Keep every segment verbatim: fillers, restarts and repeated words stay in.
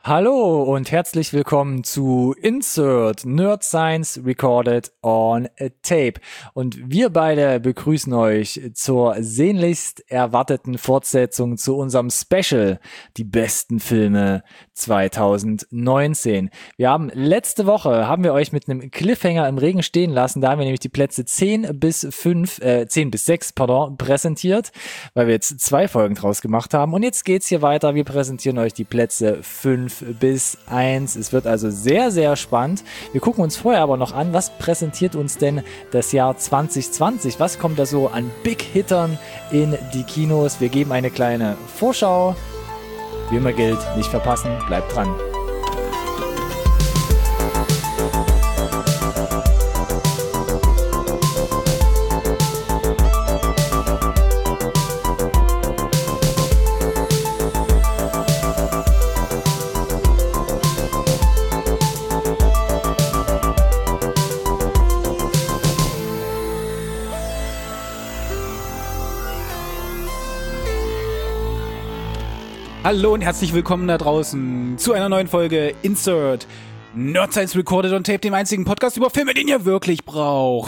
Hallo und herzlich willkommen zu Insert Nerd Science Recorded on a Tape. Und wir beide begrüßen euch zur sehnlichst erwarteten Fortsetzung zu unserem Special, die besten Filme zwanzig neunzehn. Wir haben letzte Woche, haben wir euch mit einem Cliffhanger im Regen stehen lassen, da haben wir nämlich die Plätze zehn bis fünf, äh, zehn bis sechs, pardon, präsentiert, weil wir jetzt zwei Folgen draus gemacht haben. Und jetzt geht's hier weiter, wir präsentieren euch die Plätze fünf bis eins. Es wird also sehr, sehr spannend. Wir gucken uns vorher aber noch an, was präsentiert uns denn das Jahr zwanzig zwanzig? Was kommt da so an Big Hittern in die Kinos? Wir geben eine kleine Vorschau. Wie immer gilt, nicht verpassen, bleibt dran. Hallo und herzlich willkommen da draußen zu einer neuen Folge Insert Nerd Science Recorded on Tape, dem einzigen Podcast über Filme, den ihr wirklich braucht.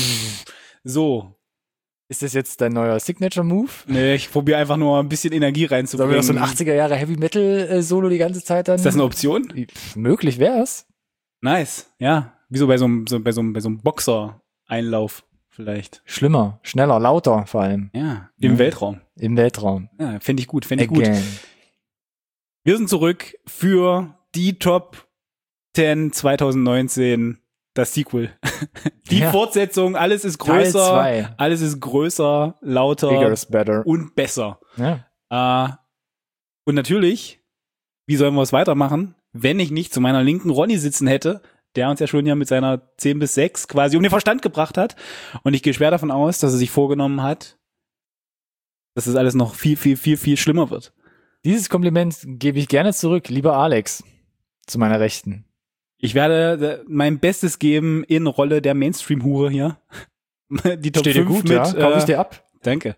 So. Ist das jetzt dein neuer Signature-Move? Nee, ich probiere einfach nur ein bisschen Energie reinzubringen. Sollen wir noch so ein achtziger Jahre Heavy-Metal-Solo die ganze Zeit dann? Ist das eine Option? Pff, möglich wär's. Nice, ja. Wie so bei so einem, so, bei so einem, bei so einem Boxer-Einlauf vielleicht. Schlimmer, schneller, lauter vor allem. Ja, im ja. Weltraum. Im Weltraum. Ja, finde ich gut, finde ich Again. gut. Wir sind zurück für die Top zehn zwanzig neunzehn, das Sequel. Die ja. Fortsetzung, alles ist größer, alles ist größer, lauter Bigger is better. Und besser. Ja. Äh, und natürlich, wie sollen wir es weitermachen, wenn ich nicht zu meiner linken Ronny sitzen hätte, der uns ja schon ja mit seiner zehn bis sechs quasi um den Verstand gebracht hat. Und ich gehe schwer davon aus, dass er sich vorgenommen hat, dass das alles noch viel, viel, viel, viel schlimmer wird. Dieses Kompliment gebe ich gerne zurück, lieber Alex, zu meiner Rechten. Ich werde mein Bestes geben in Rolle der Mainstream-Hure hier. Die Top Steht dir fünf gut, mit. ja? Kauf ich äh, dir ab. Danke.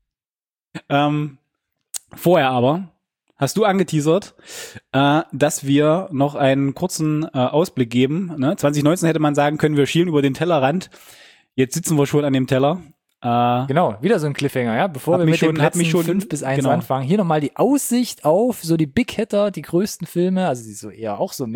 Ähm, vorher aber hast du angeteasert, äh, dass wir noch einen kurzen äh, Ausblick geben. Ne? zwanzig neunzehn hätte man sagen können, wir schielen über den Tellerrand. Jetzt sitzen wir schon an dem Teller. Äh, genau, wieder so ein Cliffhanger, ja, bevor wir mit schon, den Plätzen schon, fünf bis eins genau. anfangen. Hier nochmal die Aussicht auf so die Big Hitter, die größten Filme, also die so eher auch so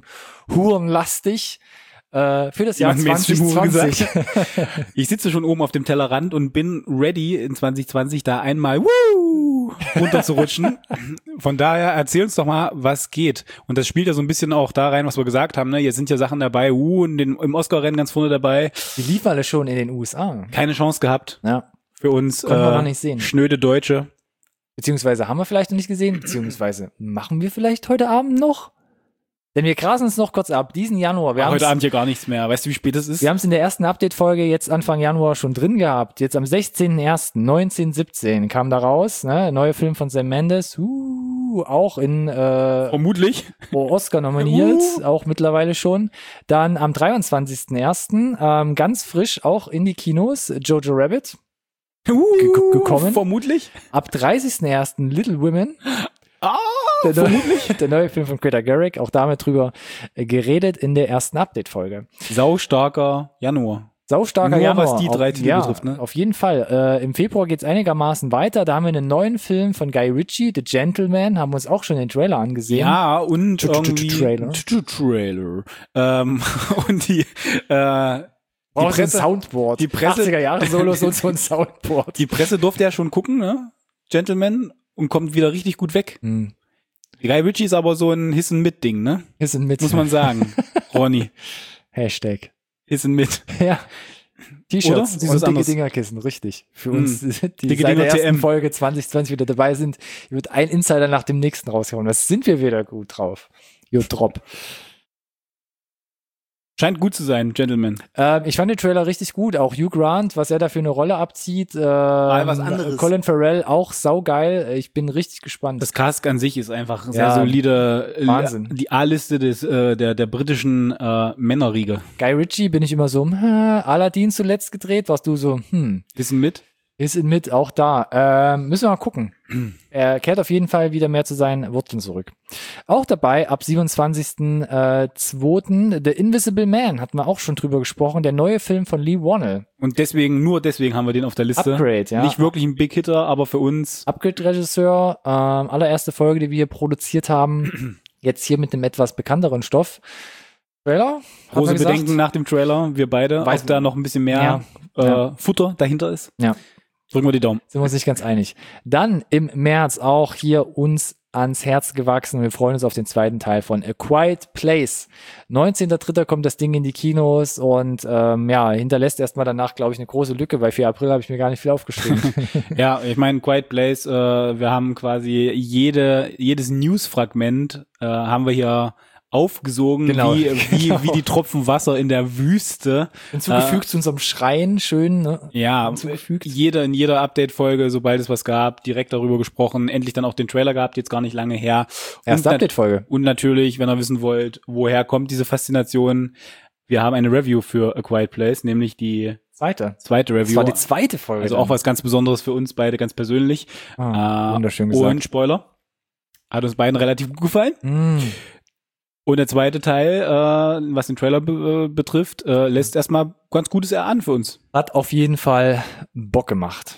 Mainstream-Hurenlastig äh, für das Jahr zwanzig zwanzig. Ich sitze schon oben auf dem Tellerrand und bin ready in zwanzig zwanzig da einmal wuh, runterzurutschen. Von daher erzähl uns doch mal, was geht. Und das spielt ja so ein bisschen auch da rein, was wir gesagt haben. Ne? Hier sind ja Sachen dabei, uh, in den, im Oscar-Rennen ganz vorne dabei. Die liefen alle schon in den U S A. Keine Chance gehabt. Ja. Für uns Konnten wir äh, noch nicht sehen. Schnöde Deutsche. Beziehungsweise haben wir vielleicht noch nicht gesehen, beziehungsweise machen wir vielleicht heute Abend noch? Denn wir grasen es noch kurz ab, diesen Januar. Wir Heute Abend hier gar nichts mehr. Weißt du, wie spät es ist? Wir haben es in der ersten Update-Folge jetzt Anfang Januar schon drin gehabt. Jetzt am sechzehnten ersten neunzehn siebzehn kam da raus, ne, neuer Film von Sam Mendes, uh, auch in äh, vermutlich Oscar nominiert, uh. auch mittlerweile schon. Dann am dreiundzwanzigsten ersten ähm, ganz frisch auch in die Kinos, Jojo Rabbit uh, ge- gekommen. Vermutlich. Ab dreißigsten ersten Little Women. Ah, der, neue, der neue Film von Greta Gerwig, auch damit drüber geredet in der ersten Update-Folge. Saustarker Januar. Saustarker Nur Januar. was die drei auf, Titel ja, betrifft, ne? Auf jeden Fall. Äh, Im Februar geht's einigermaßen weiter. Da haben wir einen neuen Film von Guy Ritchie, The Gentleman, haben wir uns auch schon den Trailer angesehen. Ja, und irgendwie Trailer. Trailer. Ähm, und die äh, Die Die Presse, Presse- ein Soundboard. die Presse- achtziger Jahre Solos und so ein Soundboard. Die Presse durfte ja schon gucken, ne? Gentleman, und kommt wieder richtig gut weg. Hm. Guy Ritchie ist aber so ein Hissen-Mit-Ding, ne? Ist ein mit. Muss man sagen. Ronny. Hashtag. Hissen mit. Ja. T-Shirts Oder? und Siehst du dicke das anders? Dingerkissen, richtig. Für Hm. uns, die Dicke seit der Dinger ersten T M. Folge zwanzig zwanzig wieder dabei sind, wird ein Insider nach dem nächsten raushauen. Das sind wir wieder gut drauf. Jo, Drop. Scheint gut zu sein, Gentleman. Ähm, ich fand den Trailer richtig gut, auch Hugh Grant, was er da für eine Rolle abzieht. Ähm, was anderes. Colin Farrell auch saugeil. Ich bin richtig gespannt. Das Cast an sich ist einfach sehr Ja, solide. äh, Wahnsinn. Die A-Liste des äh, der der britischen äh, Männerriege. Guy Ritchie bin ich immer so, hm, Aladdin zuletzt gedreht, warst du so, hm, Wissen mit? Ist in mit auch da. Ähm, müssen wir mal gucken. Er kehrt auf jeden Fall wieder mehr zu seinen Wurzeln zurück. Auch dabei ab siebenundzwanzigsten zweiten The Invisible Man, hatten wir auch schon drüber gesprochen, der neue Film von Lee Whannell. Und deswegen, nur deswegen haben wir den auf der Liste. Upgrade, ja. Nicht wirklich ein Big Hitter, aber für uns. Upgrade-Regisseur, ähm, allererste Folge, die wir hier produziert haben. Jetzt hier mit einem etwas bekannteren Stoff. Trailer? Große Bedenken nach dem Trailer, wir beide, Weiß ob da noch ein bisschen mehr ja. Äh, Ja. Futter dahinter ist. Ja. Drücken wir die Daumen. Sind wir uns nicht ganz einig. Dann im März auch hier uns ans Herz gewachsen. Wir freuen uns auf den zweiten Teil von A Quiet Place. neunzehnter dritter kommt das Ding in die Kinos und ähm, ja, hinterlässt erstmal danach, glaube ich, eine große Lücke, weil für April habe ich mir gar nicht viel aufgeschrieben. Ja, ich meine, Quiet Place, äh, wir haben quasi jede jedes News-Fragment äh, haben wir hier aufgesogen, Genau. wie, wie, Genau. wie die Tropfen Wasser in der Wüste. Hinzugefügt äh, zu unserem Schreien, schön, ne? Ja, Hinzugefügt. jede, in jeder Update-Folge, sobald es was gab, direkt darüber gesprochen, endlich dann auch den Trailer gehabt, jetzt gar nicht lange her. Erste Und Update-Folge. Und natürlich, wenn ihr wissen wollt, woher kommt diese Faszination, wir haben eine Review für A Quiet Place, nämlich die Zweite. zweite Review. Das war die zweite Folge. Also dann. auch was ganz Besonderes für uns beide, ganz persönlich. Ah, äh, wunderschön gesagt. Und Spoiler, hat uns beiden relativ gut gefallen. Mm. Und der zweite Teil, äh, was den Trailer be- äh, betrifft, äh, lässt erstmal ganz Gutes erahnen für uns. Hat auf jeden Fall Bock gemacht.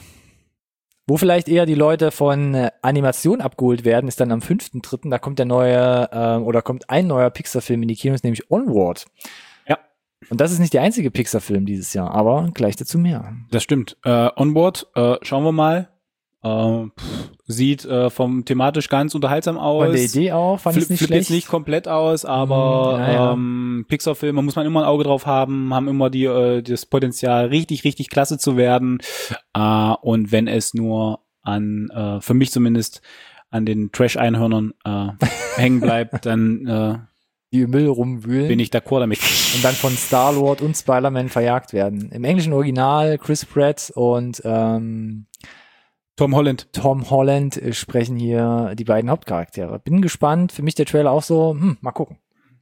Wo vielleicht eher die Leute von äh, Animation abgeholt werden, ist dann am fünften dritten Da kommt der neue, äh, oder kommt ein neuer Pixar-Film in die Kinos, nämlich Onward. Ja. Und das ist nicht der einzige Pixar-Film dieses Jahr, aber gleich dazu mehr. Das stimmt. Äh, Onboard, äh, schauen wir mal. Äh, pff, sieht äh, vom thematisch ganz unterhaltsam aus. Von der Idee auch, fand ich Flip, nicht flippt schlecht. jetzt nicht komplett aus, aber Mm, ja, ja. ähm, Pixar-Filme muss man immer ein Auge drauf haben, haben immer die äh, das Potenzial, richtig, richtig klasse zu werden. Äh, und wenn es nur an, äh, für mich zumindest, an den Trash-Einhörnern äh, hängen bleibt, dann äh, Die im Müll rumwühlen. bin ich d'accord damit. Und dann von Star-Lord und Spider-Man verjagt werden. Im englischen Original Chris Pratt und ähm, Tom Holland. Tom Holland äh, sprechen hier die beiden Hauptcharaktere. Bin gespannt. Für mich der Trailer auch so, hm, mal gucken.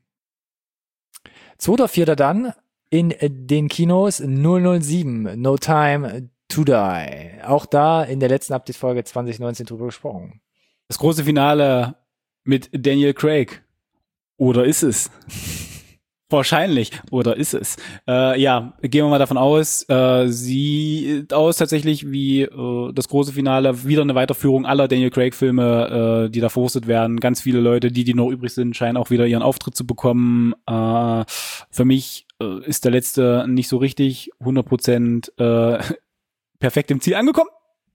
zweiter vierter dann in äh, den Kinos null null sieben, No Time to Die. Auch da in der letzten Update-Folge zwanzig neunzehn drüber gesprochen. Das große Finale mit Daniel Craig. Oder ist es? Wahrscheinlich. Oder ist es? Äh, ja, gehen wir mal davon aus, äh, sieht aus tatsächlich wie äh, das große Finale, wieder eine Weiterführung aller Daniel Craig-Filme, äh, die da verwurstet werden. Ganz viele Leute, die, die noch übrig sind, scheinen auch wieder ihren Auftritt zu bekommen. Äh, für mich äh, ist der letzte nicht so richtig hundert Prozent äh, perfekt im Ziel angekommen.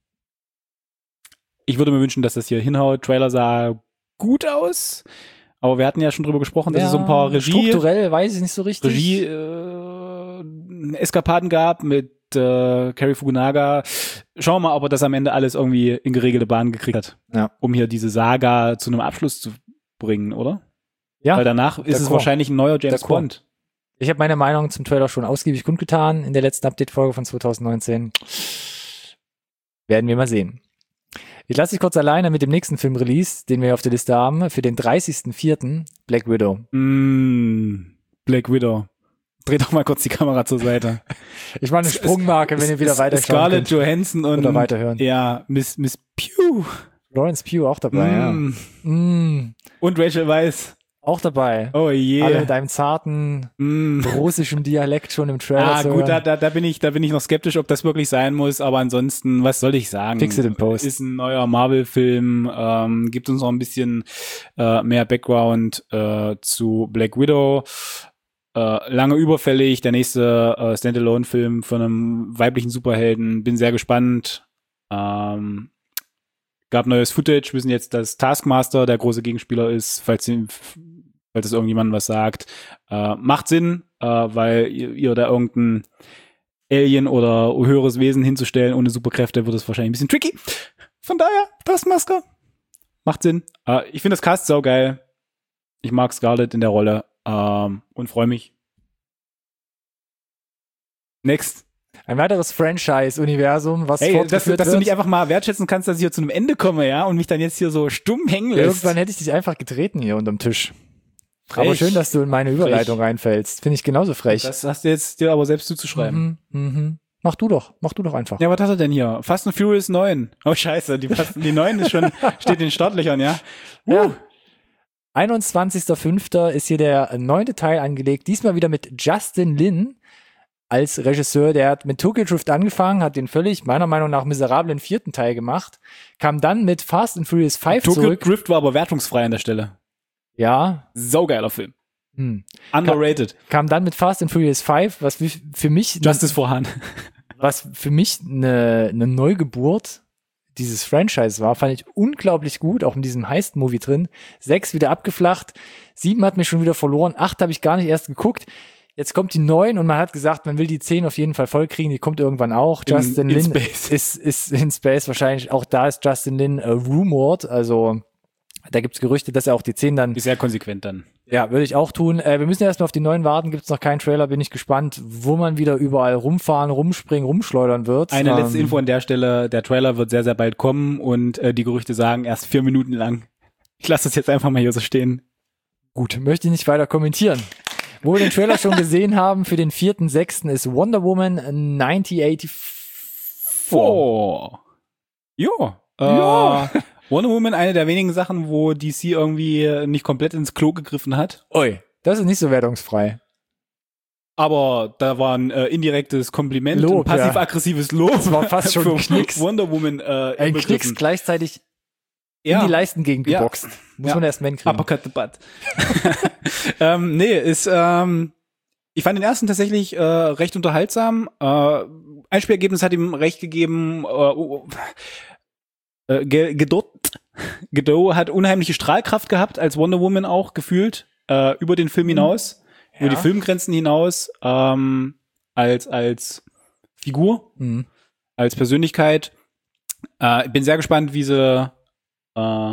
Ich würde mir wünschen, dass das hier hinhaut. Trailer sah gut aus. Aber wir hatten ja schon drüber gesprochen, dass Ja, es so ein paar Regie, strukturell weiß ich nicht so richtig. Regie äh, Eskapaden gab mit äh, Cary Fukunaga. Schauen wir mal, ob er das am Ende alles irgendwie in geregelte Bahn gekriegt hat, Ja. um hier diese Saga zu einem Abschluss zu bringen, oder? Ja, Weil danach ist es d'accord. wahrscheinlich ein neuer James D'accord. Bond. Ich habe meine Meinung zum Trailer schon ausgiebig kundgetan in der letzten Update-Folge von zwanzig neunzehn. Werden wir mal sehen. Ich lasse dich kurz alleine mit dem nächsten Film-Release, den wir auf der Liste haben, für den dreißigsten vierten Black Widow. Mm, Black Widow. Dreh doch mal kurz die Kamera zur Seite. Ich mache eine Sprungmarke, wenn ihr wieder weiter Scarlett Johansson und oder weiterhören. ja, Miss Miss Pugh. Lawrence Pugh auch dabei, Mm. ja. Mm, Und Rachel Weisz. auch dabei. Oh je. Alle mit einem zarten Mm. russischen Dialekt schon im Trailer Ah, zu gut, da, hören. da, da bin ich, da bin ich noch skeptisch, ob das wirklich sein muss, aber ansonsten, was soll ich sagen? Fix it in post. Ist ein neuer Marvel-Film, ähm, gibt uns noch ein bisschen äh, mehr Background äh, zu Black Widow. Äh, lange überfällig, der nächste äh, Standalone-Film von einem weiblichen Superhelden. Bin sehr gespannt. Ähm, gab neues Footage, wissen jetzt, dass Taskmaster der große Gegenspieler ist, falls sie falls es irgendjemandem was sagt. Äh, macht Sinn, äh, weil ihr, ihr da irgendein Alien oder höheres Wesen hinzustellen ohne Superkräfte, wird es wahrscheinlich ein bisschen tricky. Von daher, Taskmaster. Macht Sinn. Äh, ich finde das Cast saugeil. Ich mag Scarlett in der Rolle ähm, und freue mich. Next. Ein weiteres Franchise-Universum, was Hey, dass, du- fortgeführt dass du wird. nicht einfach mal wertschätzen kannst, dass ich hier zu einem Ende komme, ja, und mich dann jetzt hier so stumm hängen lässt. Irgendwann hätte ich dich einfach getreten hier unterm Tisch. Frech. Aber schön, dass du in meine Überleitung Frech. reinfällst. Finde ich genauso frech. Das hast du jetzt dir aber selbst zuzuschreiben. Mhm, mhm. Mach du doch, mach du doch einfach. Ja, was hast du denn hier? Fast and Furious neun. Oh, scheiße, die, Fast, die neun ist schon, steht in den Startlöchern, ja. Uh. Ja. einundzwanzigster fünfter ist hier der neunte Teil angelegt. Diesmal wieder mit Justin Lin als Regisseur. Der hat mit Tokyo Drift angefangen, hat den völlig, meiner Meinung nach, miserablen vierten Teil gemacht. Kam dann mit Fast and Furious fünf Tokyo zurück. Tokyo Drift war aber wertungsfrei an der Stelle. Ja. Saugeiler Film. Hm. Underrated. Kam, kam dann mit Fast and Furious fünf, was für mich... Justice for Han. Was für mich eine, eine Neugeburt dieses Franchise war, fand ich unglaublich gut, auch in diesem Heist-Movie drin. Sechs wieder abgeflacht, sieben hat mich schon wieder verloren, acht habe ich gar nicht erst geguckt. Jetzt kommt die neun und man hat gesagt, man will die zehn auf jeden Fall vollkriegen, die kommt irgendwann auch. In, Justin in Lin Space. Ist, ist in Space wahrscheinlich, auch da ist Justin Lin äh, rumored, also da gibt's Gerüchte, dass er auch die zehn dann... Ist sehr konsequent dann. Ja, würde ich auch tun. Äh, wir müssen erstmal auf die neuen warten, gibt's noch keinen Trailer, bin ich gespannt, wo man wieder überall rumfahren, rumspringen, rumschleudern wird. Eine ähm, letzte Info an der Stelle, der Trailer wird sehr, sehr bald kommen und äh, die Gerüchte sagen erst vier Minuten lang. Ich lasse das jetzt einfach mal hier so stehen. Gut, möchte ich nicht weiter kommentieren. Wo wir den Trailer schon gesehen haben, für den vierten sechsten ist Wonder Woman neunzehnhundertvierundachtzig. Oh. Ja. Äh, Ja. Wonder Woman, eine der wenigen Sachen, wo D C irgendwie nicht komplett ins Klo gegriffen hat. Oi, das ist nicht so wertungsfrei. Aber da war ein äh, indirektes Kompliment, Lob, ein passiv-aggressives Lob. Das war fast schon ein für Knicks. Wonder Woman. Äh, Ein inbegriffen. Knicks gleichzeitig ja. in die Leistengegend Ja. geboxt. Muss Ja. man erst mal hinkriegen. Uppercut the butt. ähm, nee, ist, ähm, ich fand den ersten tatsächlich äh, recht unterhaltsam. Äh, Einspielergebnis hat ihm recht gegeben. Äh, uh, äh, Godot, Godot hat unheimliche Strahlkraft gehabt, als Wonder Woman auch gefühlt, äh, über den Film hinaus, Ja. über die Filmgrenzen hinaus, ähm, als, als Figur, Mhm. als Persönlichkeit. Äh, ich bin sehr gespannt, wie sie äh,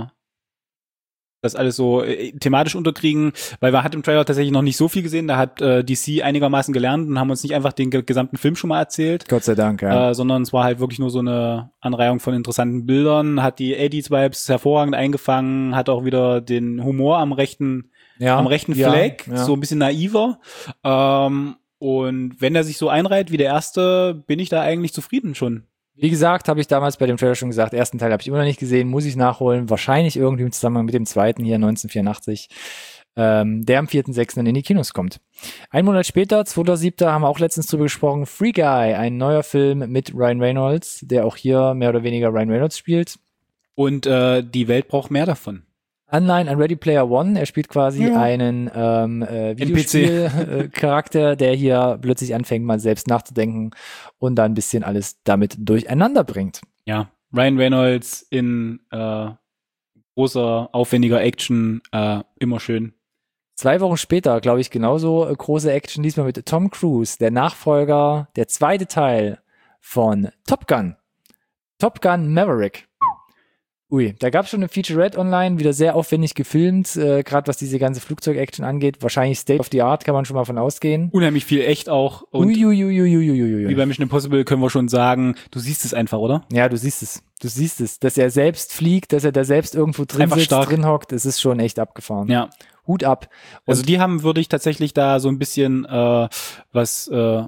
das alles so äh, thematisch unterkriegen, weil wir hat im Trailer tatsächlich noch nicht so viel gesehen, da hat äh, D C einigermaßen gelernt und haben uns nicht einfach den ge- gesamten Film schon mal erzählt, Gott sei Dank, ja. äh, sondern es war halt wirklich nur so eine Anreihung von interessanten Bildern, hat die eighties-Vibes hervorragend eingefangen, hat auch wieder den Humor am rechten, ja. am rechten ja, Fleck, ja. so ein bisschen naiver, ähm, und wenn er sich so einreiht wie der erste, bin ich da eigentlich zufrieden schon. Wie gesagt, habe ich damals bei dem Trailer schon gesagt, ersten Teil habe ich immer noch nicht gesehen, muss ich nachholen. Wahrscheinlich irgendwie im Zusammenhang mit dem zweiten hier, neunzehnhundertvierundachtzig, ähm, der am vierten sechsten dann in die Kinos kommt. Ein Monat später, zweiter siebter, haben wir auch letztens drüber gesprochen, Free Guy, ein neuer Film mit Ryan Reynolds, der auch hier mehr oder weniger Ryan Reynolds spielt. Und äh, die Welt braucht mehr davon. Anleihen an Ready Player One. Er spielt quasi Ja. einen ähm, äh, Videospiel-Charakter, der hier plötzlich anfängt, mal selbst nachzudenken und dann ein bisschen alles damit durcheinander bringt. Ja, Ryan Reynolds in äh, großer, aufwendiger Action, äh, immer schön. Zwei Wochen später, glaube ich, genauso äh, große Action, diesmal mit Tom Cruise, der Nachfolger, der zweite Teil von Top Gun. Top Gun Maverick. Ui, da gab es schon eine Featurette online, wieder sehr aufwendig gefilmt, äh, gerade was diese ganze Flugzeug-Action angeht. Wahrscheinlich State of the Art, kann man schon mal von ausgehen. Unheimlich viel echt auch. Und Uiuiuiuiuiui. wie bei Mission Impossible können wir schon sagen, du siehst es einfach, oder? Ja, du siehst es. Du siehst es. Dass er selbst fliegt, dass er da selbst irgendwo drin Einfach sitzt, stark. drin hockt, es ist schon echt abgefahren. Ja. Hut ab. Also die haben, würde ich tatsächlich da so ein bisschen, äh, was, äh,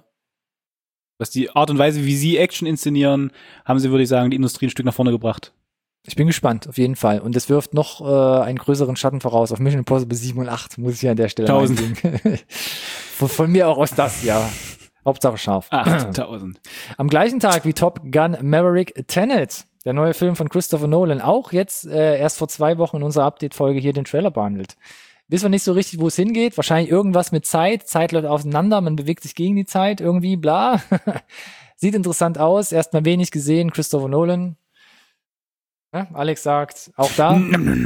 was die Art und Weise, wie sie Action inszenieren, haben sie, würde ich sagen, die Industrie ein Stück nach vorne gebracht. Ich bin gespannt, auf jeden Fall. Und es wirft noch äh, einen größeren Schatten voraus auf Mission Impossible sieben und acht, muss ich hier an der Stelle Tausend. eingehen. von, von mir auch aus das, ja. Hauptsache scharf. achttausend. Am gleichen Tag wie Top Gun Maverick Tenet, der neue Film von Christopher Nolan, auch jetzt äh, erst vor zwei Wochen in unserer Update-Folge hier den Trailer behandelt. Wissen wir nicht so richtig, wo es hingeht. Wahrscheinlich irgendwas mit Zeit. Zeit läuft auseinander, man bewegt sich gegen die Zeit irgendwie, bla. Sieht interessant aus. Erstmal wenig gesehen, Christopher Nolan. Ja, Alex sagt, auch da.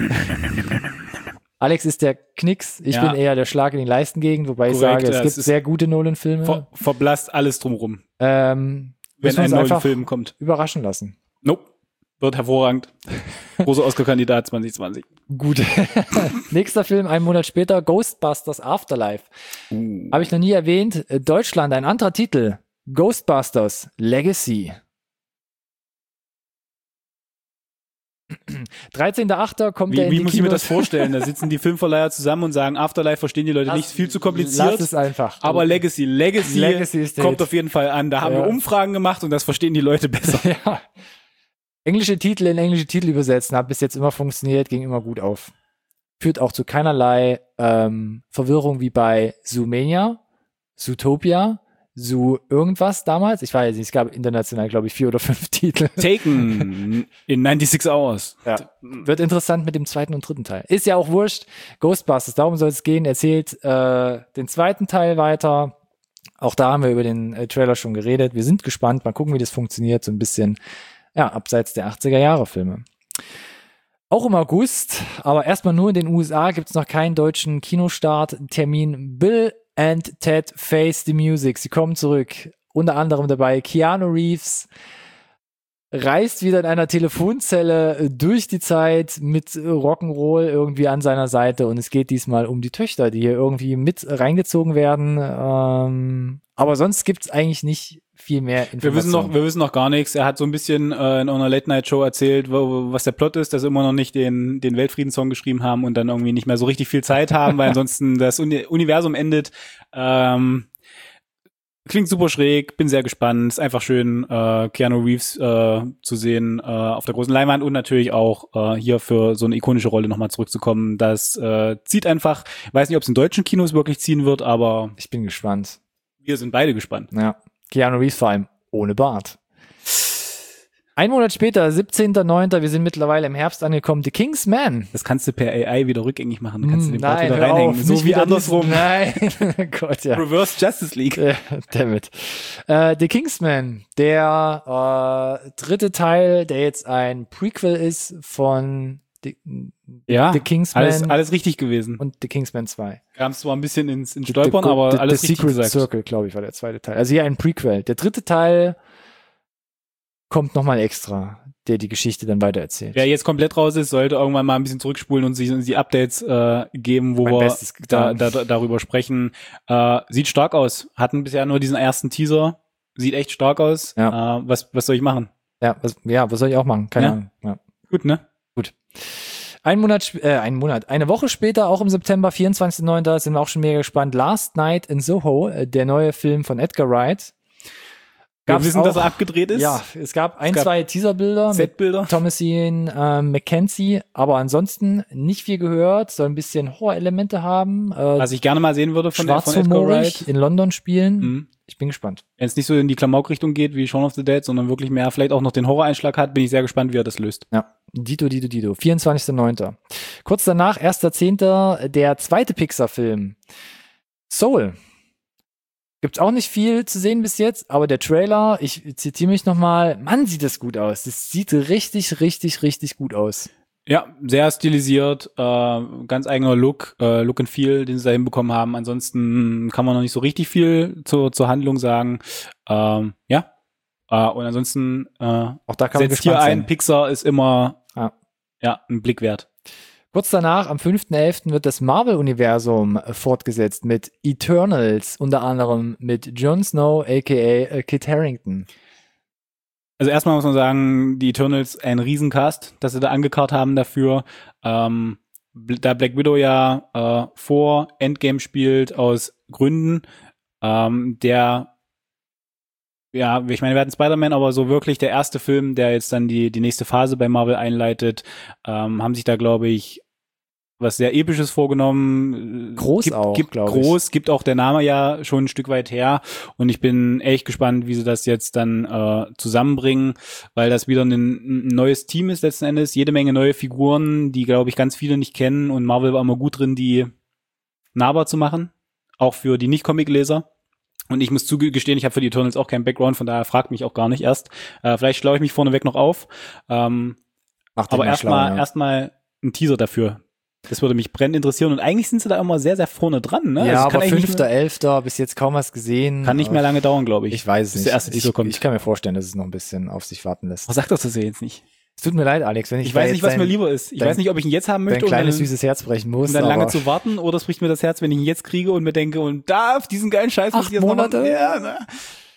Alex ist der Knicks, ich Ja. bin eher der Schlag in die Leistengegend, wobei Korrekt, ich sage, es ja, gibt es ist- sehr gute Nolan-Filme. Ver verblasst alles drumrum, Ähm, wenn müssen wir ein uns neuer einfach Film kommt. überraschen lassen. Nope. Wird hervorragend. Großer Oscar-Kandidat zwanzig zwanzig. Gut. Nächster Film, einen Monat später, Ghostbusters Afterlife. Uh. Habe ich noch nie erwähnt. Äh, Deutschland, ein anderer Titel. Ghostbusters Legacy. dreizehnter achter kommt Wie, der in wie die muss ich mir Kinos. das vorstellen? Da sitzen die Filmverleiher zusammen und sagen, Afterlife verstehen die Leute Lass- nicht, viel zu kompliziert. Lass es einfach. Aber Legacy, Legacy, Legacy ist der kommt Hit. auf jeden Fall an. Da haben Ja. wir Umfragen gemacht und das verstehen die Leute besser. Ja. Englische Titel in englische Titel übersetzen, hat bis jetzt immer funktioniert, ging immer gut auf. Führt auch zu keinerlei ähm, Verwirrung wie bei Zoomania, Zootopia, Zoo irgendwas damals. Ich weiß nicht, es gab international, glaube ich, vier oder fünf Titel. Taken in sechsundneunzig Hours. Ja. Wird interessant mit dem zweiten und dritten Teil. Ist ja auch wurscht. Ghostbusters, darum soll es gehen. Erzählt äh, den zweiten Teil weiter. Auch da haben wir über den äh, Trailer schon geredet. Wir sind gespannt. Mal gucken, wie das funktioniert. So ein bisschen, ja, abseits der achtziger-Jahre-Filme. Auch im August, aber erstmal nur in den U S A gibt es noch keinen deutschen Kinostart-Termin. Bill and Ted Face the Music. Sie kommen zurück. Unter anderem dabei Keanu Reeves reist wieder in einer Telefonzelle durch die Zeit mit Rock'n'Roll irgendwie an seiner Seite und es geht diesmal um die Töchter, die hier irgendwie mit reingezogen werden. Ähm, aber sonst gibt's eigentlich nicht viel mehr Informationen. Wir wissen noch, wir wissen noch gar nichts. Er hat so ein bisschen äh, in einer Late-Night-Show erzählt, wo, was der Plot ist, dass sie immer noch nicht den, den Weltfriedenssong geschrieben haben und dann irgendwie nicht mehr so richtig viel Zeit haben, weil ansonsten das Uni- Universum endet. Ähm, Klingt super schräg, bin sehr gespannt. Ist einfach schön, äh, Keanu Reeves äh, zu sehen äh, auf der großen Leinwand und natürlich auch äh, hier für so eine ikonische Rolle nochmal zurückzukommen. Das äh, zieht einfach, ich weiß nicht, ob es in deutschen Kinos wirklich ziehen wird, aber Ich bin gespannt. wir sind beide gespannt. Ja. Keanu Reeves vor allem ohne Bart. Ein Monat später, siebzehnter neunter wir sind mittlerweile im Herbst angekommen, The King's Man. Das kannst du per A I wieder rückgängig machen. Du kannst du den Bart Nein, wieder hör reinhängen. auf, So nicht wie wieder andersrum. diesen- Nein, Gott, ja. Reverse Justice League. Äh, Dammit. Äh, The Kingsman, der äh, dritte Teil, der jetzt ein Prequel ist von The, Ja, The Kingsman alles, alles richtig gewesen. und The Kingsman zwei. Kam zwar ein bisschen ins, ins Stolpern, The, aber the, alles The richtig Secret gesagt. Circle, glaube ich, war der zweite Teil. Also hier ein Prequel. Der dritte Teil kommt nochmal extra, der die Geschichte dann weitererzählt. Wer jetzt komplett raus ist, sollte irgendwann mal ein bisschen zurückspulen und sich die Updates äh, geben, wo Mein wir Bestes da, getan. da, darüber sprechen. Äh, sieht stark aus. Hatten bisher nur diesen ersten Teaser. Sieht echt stark aus. Ja. Äh, was, was soll ich machen? Ja, was, ja, was soll ich auch machen? Keine Ja. Ahnung. Ja. Gut, ne? Ein Monat, sp- äh, ein Monat, eine Woche später, auch im September, vierundzwanzigster neunter sind wir auch schon mega gespannt. Last Night in Soho, äh, der neue Film von Edgar Wright. Wir Gab's wissen, auch, dass er abgedreht ist. Ja, es gab ein, gab zwei Teaserbilder mit Setbilder. Thomasin äh, McKenzie, aber ansonsten nicht viel gehört, soll ein bisschen Horror-Elemente haben, äh, Was ich gerne mal sehen würde von, der- von Edgar schwarzhumorig Wright. in London spielen. Mhm. Ich bin gespannt. Wenn es nicht so in die Klamauk-Richtung geht wie Shaun of the Dead, sondern wirklich mehr vielleicht auch noch den Horror-Einschlag hat, bin ich sehr gespannt, wie er das löst. Ja, Dito, Dito, Dito. vierundzwanzigster neunter Kurz danach, erster zehnter der zweite Pixar-Film. Soul. Gibt's auch nicht viel zu sehen bis jetzt, aber der Trailer, ich zitiere mich nochmal, Mann, sieht das gut aus. Das sieht richtig, richtig, richtig gut aus. Ja, sehr stilisiert, äh, ganz eigener Look, äh, Look and Feel, den sie da hinbekommen haben. Ansonsten kann man noch nicht so richtig viel zur, zur Handlung sagen. Ähm, ja, äh, und ansonsten äh, Auch da kann man setzt hier gespannt ein, sein. Pixar ist immer Ja. ja ein Blick wert. Kurz danach, am fünfter elfter wird das Marvel-Universum äh, fortgesetzt mit Eternals, unter anderem mit Jon Snow, aka äh, Kit Harington. Also erstmal muss man sagen, die Eternals ein Riesencast, dass sie da angekarrt haben dafür. Ähm, bl- da Black Widow ja äh, vor Endgame spielt aus Gründen, ähm, der ja, ich meine, wir hatten Spider-Man, aber so wirklich der erste Film, der jetzt dann die die nächste Phase bei Marvel einleitet, ähm, haben sich da, glaube ich, was sehr Episches vorgenommen. Groß gibt, auch, gibt glaub ich. groß, gibt auch der Name ja schon ein Stück weit her. Und ich bin echt gespannt, wie sie das jetzt dann äh, zusammenbringen, weil das wieder ein, ein neues Team ist letzten Endes. Jede Menge neue Figuren, die, glaube ich, ganz viele nicht kennen. Und Marvel war immer gut drin, die nahbar zu machen. Auch für die Nicht-Comic-Leser. Und ich muss zugestehen, ich habe für die Eternals auch keinen Background, von daher fragt mich auch gar nicht erst. Äh, vielleicht schlaue ich mich vorneweg noch auf. Ähm, Mach dich aber mal erstmal schlau, ja. erstmal ein Teaser dafür. Das würde mich brennend interessieren. Und eigentlich sind sie da immer sehr, sehr vorne dran. Ne? Ja, Also es kann aber eigentlich nicht fünfter mehr, elfter bis jetzt kaum was gesehen. kann nicht mehr lange dauern, glaube ich. Ich weiß es bis nicht. der erste Teaser ich, kommt. ich kann mir vorstellen, dass es noch ein bisschen auf sich warten lässt. Was sagt das das ja jetzt nicht? Es tut mir leid, Alex, wenn ich, Ich da weiß jetzt nicht, was dein, mir lieber ist. Ich dein- weiß nicht, ob ich ihn jetzt haben dein möchte und kleines dann, süßes Herz brechen muss. um dann lange aber zu warten, oder es bricht mir das Herz, wenn ich ihn jetzt kriege und mir denke, und da auf diesen geilen Scheiß muss Acht ich jetzt noch Monate? machen. Ja, ne?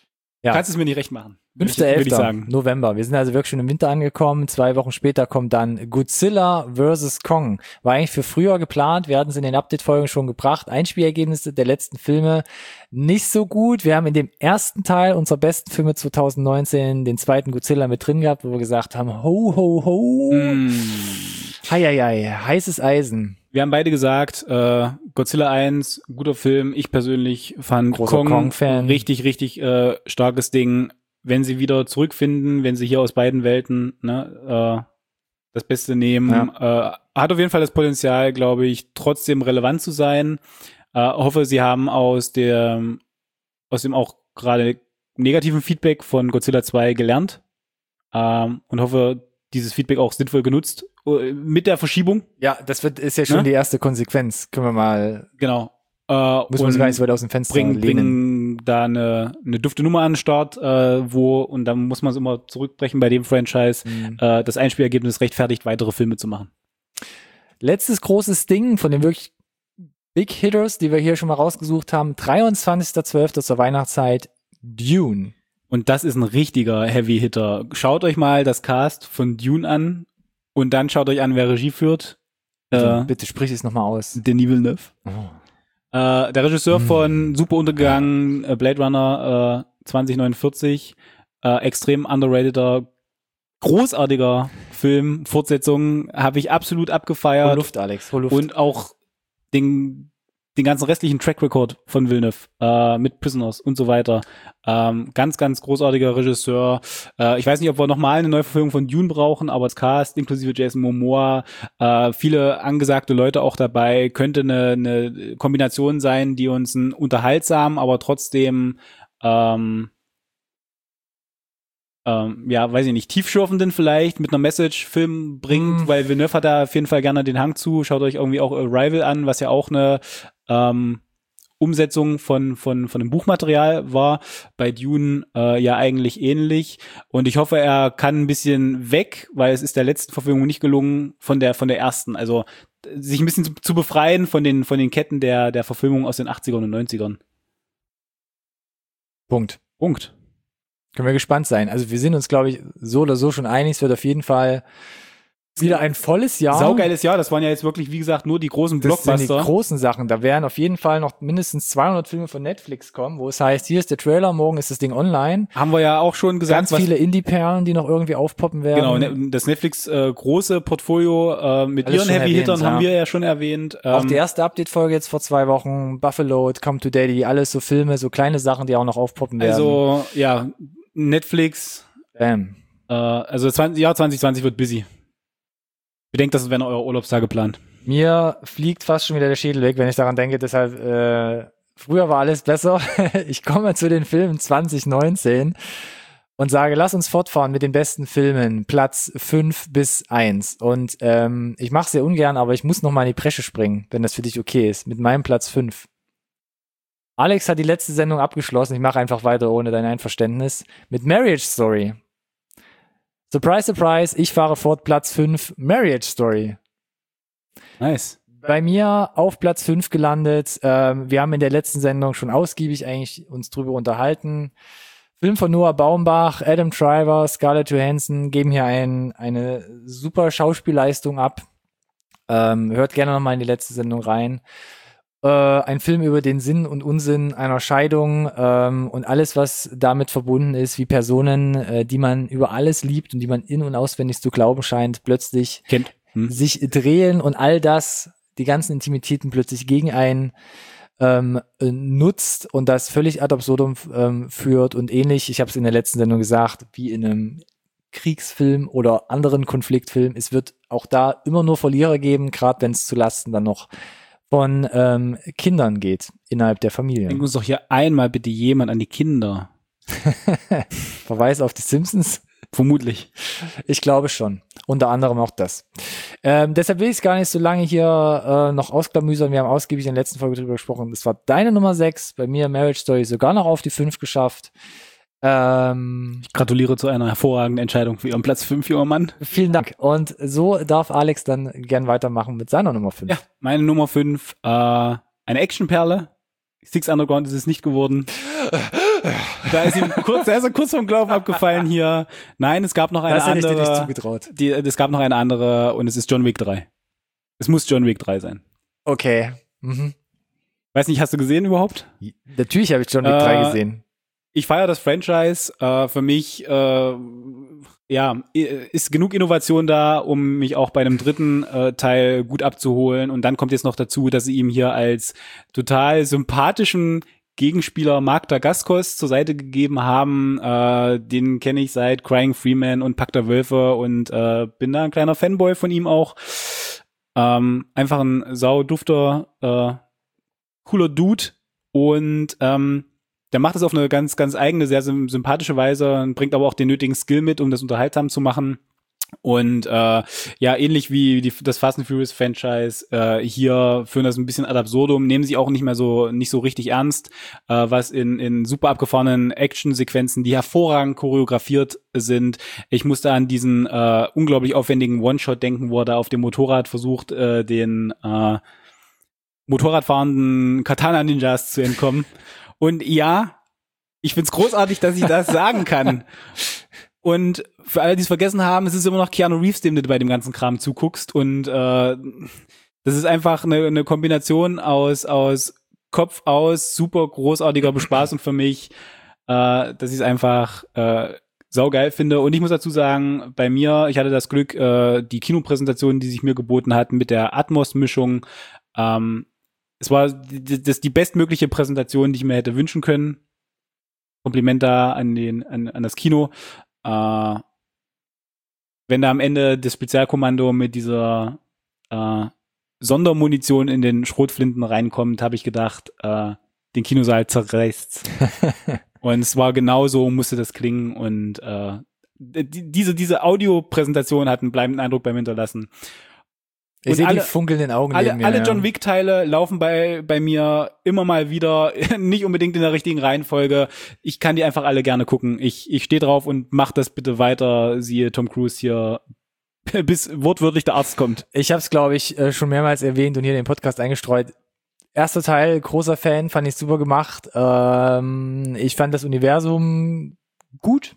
Ja. Kannst es mir nicht recht machen. fünfter elfter November. Wir sind also wirklich schon im Winter angekommen. Zwei Wochen später kommt dann Godzilla versus. Kong. War eigentlich für früher geplant. Wir hatten es in den Update-Folgen schon gebracht. Einspielergebnisse der letzten Filme nicht so gut. Wir haben in dem ersten Teil unserer besten Filme zwanzig neunzehn den zweiten Godzilla mit drin gehabt, wo wir gesagt haben, ho, ho, ho. Mm. Heieiei, heißes Eisen. Wir haben beide gesagt, äh, Godzilla eins, guter Film. Ich persönlich fand Großer Kong, Kong-Fan. richtig, richtig äh, starkes Ding. Wenn sie wieder zurückfinden, wenn sie hier aus beiden Welten ne, äh, das Beste nehmen, ja. äh, hat auf jeden Fall das Potenzial, glaube ich, trotzdem relevant zu sein. Äh, hoffe, sie haben aus der, aus dem auch gerade negativen Feedback von Godzilla zwei gelernt ähm, und hoffe, dieses Feedback auch sinnvoll genutzt mit der Verschiebung. Ja, das wird ist ja schon ne? die erste Konsequenz. Können wir mal. Genau. Äh, muss man uns gar nicht so weit aus dem Fenster bringen, lehnen. Bringen da eine, eine dufte Nummer an den Start, äh, wo, und dann muss man es immer zurückbrechen bei dem Franchise, mhm. äh, das Einspielergebnis rechtfertigt, weitere Filme zu machen. Letztes großes Ding von den wirklich Big Hitters, die wir hier schon mal rausgesucht haben, dreiundzwanzigster zwölfter zur Weihnachtszeit, Dune. Und das ist ein richtiger Heavy-Hitter. Schaut euch mal das Cast von Dune an und dann schaut euch an, wer Regie führt. Also, äh, bitte sprich es nochmal aus. Denis Villeneuve. Oh. Äh, der Regisseur mm. von Super Untergegangen, äh, Blade Runner äh, zwanzig neunundvierzig, äh, extrem underrateder, großartiger Film, Fortsetzung, habe ich absolut abgefeiert. Hol Luft, Alex, hol Luft. Und auch den den ganzen restlichen Track Record von Villeneuve äh, mit Prisoners und so weiter. Ähm, ganz, ganz großartiger Regisseur. Äh, ich weiß nicht, ob wir nochmal eine Neuverfilmung von Dune brauchen, aber das Cast, inklusive Jason Momoa, äh, viele angesagte Leute auch dabei, könnte eine, eine Kombination sein, die uns einen unterhaltsamen, aber trotzdem ähm, ähm, ja, weiß ich nicht, tiefschürfenden vielleicht mit einer Message-Film bringt, mm. weil Villeneuve hat da auf jeden Fall gerne den Hang zu. Schaut euch irgendwie auch Arrival an, was ja auch eine ähm, Umsetzung von von von dem Buchmaterial war. Bei Dune äh, ja eigentlich ähnlich. Und ich hoffe, er kann ein bisschen weg, weil es ist der letzten Verfilmung nicht gelungen von der von der ersten. Also sich ein bisschen zu, zu befreien von den von den Ketten der der Verfilmung aus den achtzigern und neunzigern. Punkt. Punkt. Können wir gespannt sein. Also wir sind uns, glaube ich, so oder so schon einig. Es wird auf jeden Fall wieder ein volles Jahr. Saugeiles Jahr. Das waren ja jetzt wirklich, wie gesagt, nur die großen Blockbuster. Das sind die großen Sachen. Da werden auf jeden Fall noch mindestens zweihundert Filme von Netflix kommen, wo es heißt, hier ist der Trailer, morgen ist das Ding online. Haben wir ja auch schon gesagt. Ganz viele Indie-Perlen, die noch irgendwie aufpoppen werden. Genau, das Netflix äh, große Portfolio äh, mit Alles ihren Heavy-Hittern ja. haben wir ja schon erwähnt. Ähm, auch die erste Update-Folge jetzt vor zwei Wochen, Buffalo, Come to Daddy, alles so Filme, so kleine Sachen, die auch noch aufpoppen werden. Also, ja, Netflix. Bam. Äh, also das Jahr zwanzig zwanzig wird busy. Bedenkt, das wären eure Urlaubstage geplant. Mir fliegt fast schon wieder der Schädel weg, wenn ich daran denke. Deshalb, äh, früher war alles besser. Ich komme zu den Filmen zwanzig neunzehn und sage, lass uns fortfahren mit den besten Filmen. Platz fünf bis eins. Und ähm, ich mache es sehr ungern, aber ich muss noch mal in die Bresche springen, wenn das für dich okay ist. Mit meinem Platz fünf. Alex hat die letzte Sendung abgeschlossen. Ich mache einfach weiter ohne dein Einverständnis. Mit Marriage Story. Surprise, surprise, ich fahre fort, Platz fünf, Marriage Story. Nice. Bei mir auf Platz fünf gelandet. Ähm, wir haben in der letzten Sendung schon ausgiebig eigentlich uns drüber unterhalten. Film von Noah Baumbach, Adam Driver, Scarlett Johansson geben hier ein, eine super Schauspielleistung ab. Ähm, hört gerne nochmal in die letzte Sendung rein. Ein Film über den Sinn und Unsinn einer Scheidung ähm, und alles, was damit verbunden ist, wie Personen, äh, die man über alles liebt und die man in- und auswendig zu glauben scheint, plötzlich Kennt. Hm. sich drehen und all das, die ganzen Intimitäten plötzlich gegen einen ähm, nutzt und das völlig ad absurdum ähm, führt und ähnlich, ich habe es in der letzten Sendung gesagt, wie in einem Kriegsfilm oder anderen Konfliktfilm, es wird auch da immer nur Verlierer geben, gerade wenn es zu Lasten dann noch von ähm, Kindern geht innerhalb der Familie. Denk uns doch hier einmal bitte jemand an die Kinder. Verweis auf die Simpsons? Vermutlich. Ich glaube schon. Unter anderem auch das. Ähm, deshalb will ich es gar nicht so lange hier äh, noch ausklamüsern. Wir haben ausgiebig in der letzten Folge drüber gesprochen. Das war deine Nummer sechs. Bei mir Marriage Story sogar noch auf die fünf geschafft. Ähm, ich gratuliere zu einer hervorragenden Entscheidung für Ihren Platz fünf, junger Mann. Vielen Dank. Und so darf Alex dann gern weitermachen mit seiner Nummer fünf. Ja, meine Nummer fünf, äh, eine Actionperle. Six Underground ist es nicht geworden. Da ist ihm kurz, da ist er kurz vom Glauben abgefallen hier. Nein, es gab noch eine Das hätte ich andere. dir nicht zugetraut. Die, es gab noch eine andere und es ist John Wick drei. Es muss John Wick drei sein. Okay. Mhm. Weiß nicht, hast du gesehen überhaupt? Natürlich habe ich John Wick Äh, drei gesehen. Ich feiere das Franchise. Äh, für mich, äh, ja, ist genug Innovation da, um mich auch bei einem dritten äh, Teil gut abzuholen. Und dann kommt jetzt noch dazu, dass sie ihm hier als total sympathischen Gegenspieler Mark Dacascos zur Seite gegeben haben. Äh, den kenne ich seit Crying Freeman und Pack der Wölfe und äh, bin da ein kleiner Fanboy von ihm auch. Ähm, einfach ein saudufter, äh, cooler Dude. Und ähm, der macht es auf eine ganz, ganz eigene, sehr sympathische Weise, bringt aber auch den nötigen Skill mit, um das unterhaltsam zu machen. Und äh, ja, ähnlich wie die, das Fast and Furious Franchise, äh, hier führen das ein bisschen ad absurdum, nehmen sie auch nicht mehr so nicht so richtig ernst, äh, was in in super abgefahrenen Actionsequenzen, die hervorragend choreografiert sind. Ich musste an diesen äh, unglaublich aufwendigen One-Shot denken, wo er da auf dem Motorrad versucht, äh, den äh, Motorradfahrenden Katana-Ninjas zu entkommen. Und ja, ich find's großartig, dass ich das sagen kann. Und für alle, die es vergessen haben, es ist immer noch Keanu Reeves, dem du bei dem ganzen Kram zuguckst. Und äh, das ist einfach eine, eine Kombination aus aus Kopf aus, super großartiger Bespaßung für mich, äh, dass ich es einfach äh, saugeil finde. Und ich muss dazu sagen, bei mir, ich hatte das Glück, äh, die Kinopräsentation, die sich mir geboten hat, mit der Atmos-Mischung, ähm, es war die, das die bestmögliche Präsentation, die ich mir hätte wünschen können. Kompliment da an den an, an das Kino. Äh, wenn da am Ende das Spezialkommando mit dieser äh, Sondermunition in den Schrotflinten reinkommt, habe ich gedacht, äh, den Kinosaal zerreißt. Und es war genau so, musste das klingen. Und äh, die, diese diese Audiopräsentation hat einen bleibenden Eindruck bei mir hinterlassen. Ich sehe die funkelnden Augen alle, neben mir, alle ja. John Wick-Teile laufen bei bei mir immer mal wieder, nicht unbedingt in der richtigen Reihenfolge. Ich kann die einfach alle gerne gucken. Ich ich stehe drauf und mach das bitte weiter. Siehe Tom Cruise hier, bis wortwörtlich der Arzt kommt. Ich habe es, glaube ich, schon mehrmals erwähnt und hier in den Podcast eingestreut. Erster Teil, großer Fan, fand ich super gemacht. Ähm, ich fand das Universum gut.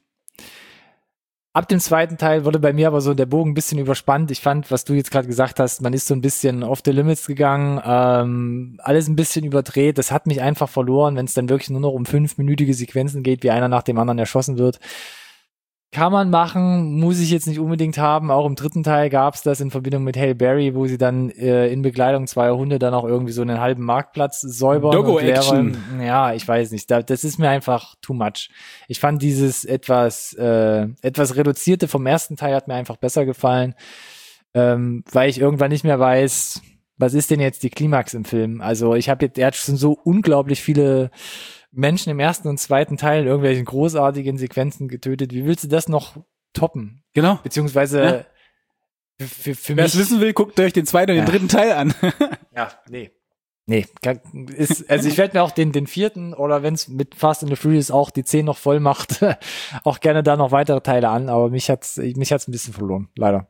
Ab dem zweiten Teil wurde bei mir aber so der Bogen ein bisschen überspannt. Ich fand, was du jetzt gerade gesagt hast, man ist so ein bisschen off the limits gegangen, ähm, alles ein bisschen überdreht. Das hat mich einfach verloren, wenn es dann wirklich nur noch um fünfminütige Sequenzen geht, wie einer nach dem anderen erschossen wird. Kann man machen, muss ich jetzt nicht unbedingt haben. Auch im dritten Teil gab's das in Verbindung mit Halle Berry, wo sie dann äh, in Begleitung zweier Hunde dann auch irgendwie so einen halben Marktplatz säubern. Doggo-Action. Ja, ich weiß nicht. Das ist mir einfach too much. Ich fand dieses etwas äh, etwas reduzierte vom ersten Teil hat mir einfach besser gefallen, ähm, weil ich irgendwann nicht mehr weiß, was ist denn jetzt die Klimax im Film. Also ich habe jetzt, er hat schon so unglaublich viele Menschen im ersten und zweiten Teil in irgendwelchen großartigen Sequenzen getötet. Wie willst du das noch toppen? Genau. Beziehungsweise ja. für, für, für Wer mich... es wissen will, guckt euch den zweiten und ja. den dritten Teil an. ja, nee. Nee, ist, also ich werde mir auch den, den vierten oder wenn es mit Fast and the Furious auch die zehn noch voll macht, auch gerne da noch weitere Teile an, aber mich hat's, mich hat's ein bisschen verloren, leider.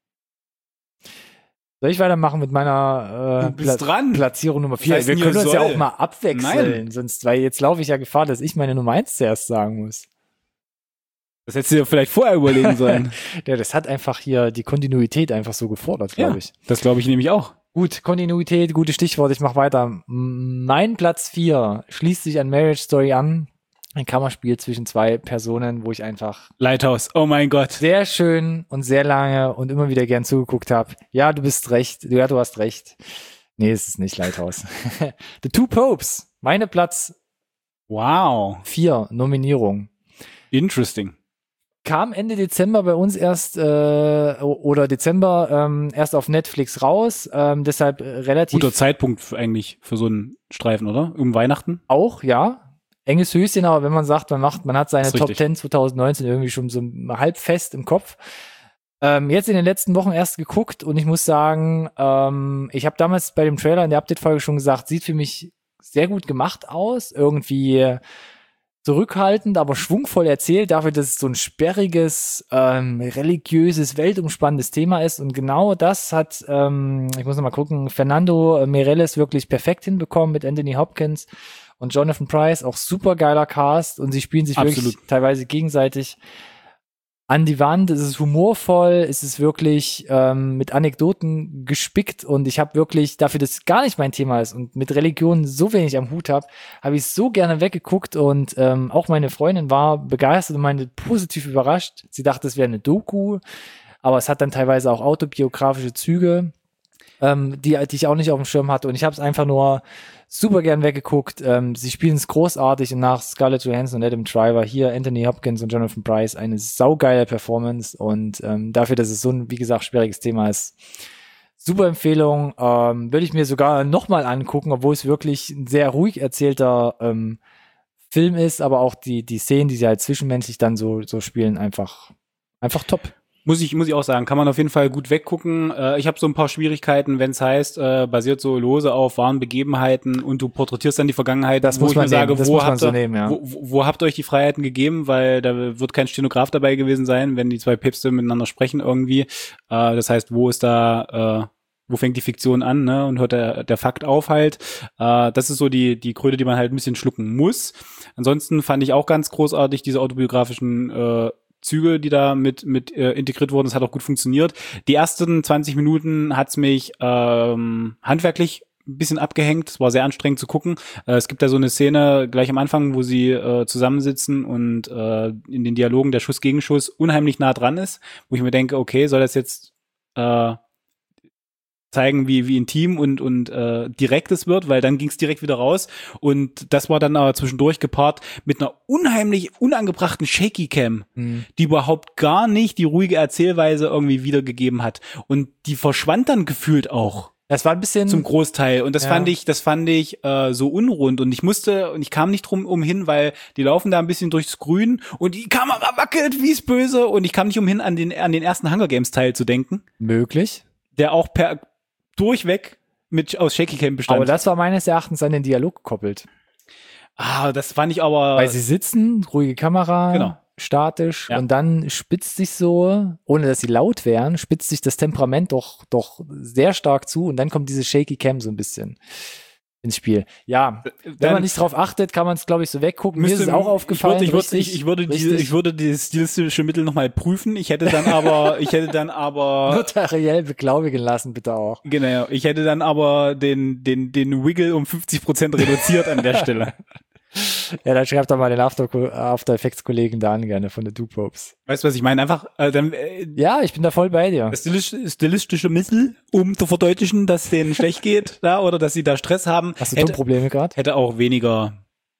Soll ich weitermachen mit meiner äh, du bist Pla- dran. Platzierung Nummer vier? Das heißt, Wir können mir uns ja soll. auch mal abwechseln, Nein. sonst, weil jetzt laufe ich ja Gefahr, dass ich meine Nummer eins zuerst sagen muss. Das hättest du dir vielleicht vorher überlegen sollen. Ja, das hat einfach hier die Kontinuität einfach so gefordert, glaube ja, ich. Das glaube ich nämlich auch. Gut, Kontinuität, gutes Stichwort, ich mache weiter. M- Mein Platz vier schließt sich an Marriage Story an. Ein Kammerspiel zwischen zwei Personen, wo ich einfach Lighthouse, oh mein Gott. sehr schön und sehr lange und immer wieder gern zugeguckt habe. Ja, du bist recht. Ja, du hast recht. Nee, es ist nicht Lighthouse. The Two Popes, meine Platz Wow. vier Nominierung. Interesting. Kam Ende Dezember bei uns erst äh, oder Dezember ähm, erst auf Netflix raus, ähm, deshalb äh, relativ Guter Zeitpunkt für, eigentlich für so einen Streifen, oder? Um Weihnachten? auch, ja. Enges Höschen, aber wenn man sagt, man macht, man hat seine Das ist Top richtig. zehn zwanzig neunzehn irgendwie schon so halb fest im Kopf. Ähm, jetzt in den letzten Wochen erst geguckt und ich muss sagen, ähm, ich habe damals bei dem Trailer in der Update-Folge schon gesagt, sieht für mich sehr gut gemacht aus, irgendwie zurückhaltend, aber schwungvoll erzählt, dafür, dass es so ein sperriges, ähm, religiöses, weltumspannendes Thema ist und genau das hat, ähm, ich muss noch mal gucken, Fernando Meirelles wirklich perfekt hinbekommen mit Anthony Hopkins. und Jonathan Pryce, auch super geiler Cast und sie spielen sich Absolut. wirklich teilweise gegenseitig an die Wand. Es ist humorvoll, es ist wirklich ähm, mit Anekdoten gespickt und ich habe wirklich, dafür, dass es gar nicht mein Thema ist und mit Religion so wenig am Hut habe, habe ich so gerne weggeguckt und ähm, auch meine Freundin war begeistert und meinte positiv überrascht. Sie dachte, es wäre eine Doku, aber es hat dann teilweise auch autobiografische Züge, ähm, die, die ich auch nicht auf dem Schirm hatte und ich habe es einfach nur super gern weggeguckt. Ähm, sie spielen es großartig und nach Scarlett Johansson und Adam Driver hier Anthony Hopkins und Jonathan Pryce eine saugeile Performance und ähm, dafür, dass es so ein, wie gesagt, schwieriges Thema ist. Super Empfehlung. Ähm, würde ich mir sogar nochmal angucken, obwohl es wirklich ein sehr ruhig erzählter ähm, Film ist, aber auch die, die Szenen, die sie halt zwischenmenschlich dann so, so spielen, einfach, einfach top. Muss ich, muss ich auch sagen, kann man auf jeden Fall gut weggucken. Äh, ich habe so ein paar Schwierigkeiten, wenn es heißt, äh, basiert so lose auf wahren Begebenheiten und du porträtierst dann die Vergangenheit, Das wo muss ich man mir sage, nehmen. Das wo muss man habt, so ihr, nehmen, ja. wo, wo, wo habt ihr euch die Freiheiten gegeben, weil da wird kein Stenograf dabei gewesen sein, wenn die zwei Päpste miteinander sprechen irgendwie. Äh, das heißt, wo ist da, äh, wo fängt die Fiktion an, ne, und hört der, der Fakt auf halt. Äh, das ist so die, die Kröte, die man halt ein bisschen schlucken muss. Ansonsten fand ich auch ganz großartig diese autobiografischen äh, Züge, die da mit mit äh, integriert wurden. Das hat auch gut funktioniert. Die ersten zwanzig Minuten hat's mich ähm, handwerklich ein bisschen abgehängt. Es war sehr anstrengend zu gucken. Äh, es gibt da so eine Szene gleich am Anfang, wo sie äh, zusammensitzen und äh, in den Dialogen der Schuss gegen Schuss unheimlich nah dran ist, wo ich mir denke, okay, soll das jetzt äh, zeigen, wie wie intim und und äh, direkt es wird, weil dann ging es direkt wieder raus und das war dann aber zwischendurch gepaart mit einer unheimlich unangebrachten Shaky Cam, Mhm. die überhaupt gar nicht die ruhige Erzählweise irgendwie wiedergegeben hat und die verschwand dann gefühlt auch Das war ein bisschen zum Großteil und das Ja. fand ich das fand ich äh, so unrund und ich musste und ich kam nicht drum umhin, weil die laufen da ein bisschen durchs Grün und die Kamera wackelt wie's böse und ich kam nicht umhin an den an den ersten Hunger Games Teil zu denken, möglich. der auch per durchweg mit aus Shaky Cam bestand. Aber das war meines Erachtens an den Dialog gekoppelt. ah, das fand ich aber Weil sie sitzen, ruhige Kamera, Genau. statisch Ja. und dann spitzt sich so, ohne dass sie laut wären, spitzt sich das Temperament doch, doch sehr stark zu und dann kommt diese Shaky Cam so ein bisschen ins Spiel. Ja, wenn dann man nicht drauf achtet, kann man es, glaube ich, so weggucken. Mir ist müsste- es auch aufgefallen. Ich würde, ich würde, richtig, ich, ich würde, diese, richtig ich würde dieses stilistische Mittel nochmal prüfen. Ich hätte dann aber, ich hätte dann aber, notariell beglaubigen lassen, bitte auch. genau, ich hätte dann aber den, den, den Wiggle um fünfzig Prozent reduziert an der Stelle. Ja, dann schreibt doch mal den After, After Effects Kollegen da an, gerne von der Dupopes. Weißt du, was ich meine? Einfach, äh, dann, äh, Ja, ich bin da voll bei dir. das stilistisch- stilistische Mittel, um zu verdeutlichen, dass es denen schlecht geht, da, oder dass sie da Stress haben, Hast du hätte, Tonprobleme gerade? hätte auch weniger,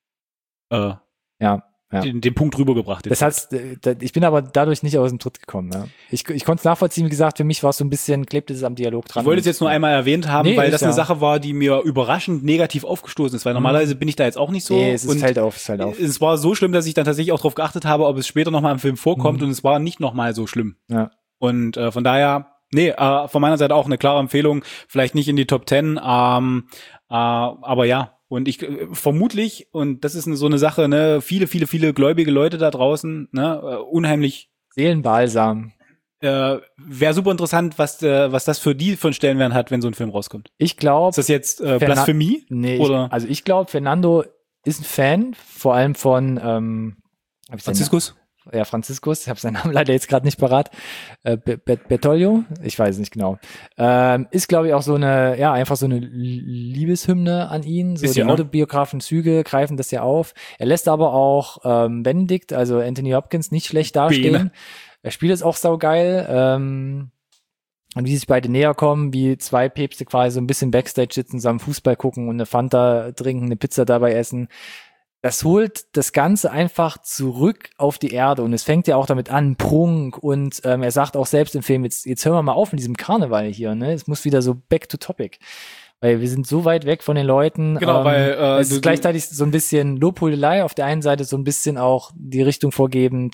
äh, Ja. Ja. den, den Punkt rübergebracht. Das heißt, ich bin aber dadurch nicht aus dem Tritt gekommen. Ja. Ich, ich konnte es nachvollziehen, wie gesagt, für mich war es so ein bisschen, klebte es am Dialog dran. Ich wollte es jetzt nur einmal erwähnt haben, Nee, weil ist das eine ja- Sache war, die mir überraschend negativ aufgestoßen ist, weil normalerweise bin ich da jetzt auch nicht so. Nee, es ist, und fällt auf, es fällt auf. es war so schlimm, dass ich dann tatsächlich auch darauf geachtet habe, ob es später nochmal im Film vorkommt Mhm. und es war nicht nochmal so schlimm. Ja. Und äh, von daher, nee, äh, von meiner Seite auch eine klare Empfehlung, vielleicht nicht in die Top Ten, ähm, äh, aber ja. Und ich äh, vermutlich, und das ist eine, so eine Sache, ne, viele, viele, viele gläubige Leute da draußen, ne, äh, unheimlich, Seelenbalsam. äh, wäre super interessant, was äh, was das für die für einen Stellenwert hat, wenn so ein Film rauskommt. Ich glaube, Ist das jetzt äh, Ferna- Blasphemie? nee, oder ich, also ich glaube, Fernando ist ein Fan, vor allem von ähm, hab ich seinen Franziskus? Na- ja, Franziskus, ich habe seinen Namen leider jetzt gerade nicht parat. Äh, Be- Be- Bertoglio, ich weiß es nicht genau. Ähm, ist, glaube ich, auch so eine, ja, einfach so eine L- Liebeshymne an ihn. So Bisschen, die ne? autobiografischen Züge greifen das ja auf. Er lässt aber auch ähm, Benedict, also Anthony Hopkins, nicht schlecht dastehen. Bene. Er spielt es auch saugeil. Ähm, und wie sich beide näher kommen, wie zwei Päpste quasi so ein bisschen Backstage sitzen, zusammen Fußball gucken und eine Fanta trinken, eine Pizza dabei essen. Das holt das Ganze einfach zurück auf die Erde und es fängt ja auch damit an, Prunk und ähm, er sagt auch selbst im Film, jetzt, jetzt hören wir mal auf mit diesem Karneval hier, ne? Es muss wieder so back to topic. Weil wir sind so weit weg von den Leuten. Genau, ähm, weil, äh, es du- ist gleichzeitig so ein bisschen Lobhudelei, auf der einen Seite so ein bisschen auch die Richtung vorgebend,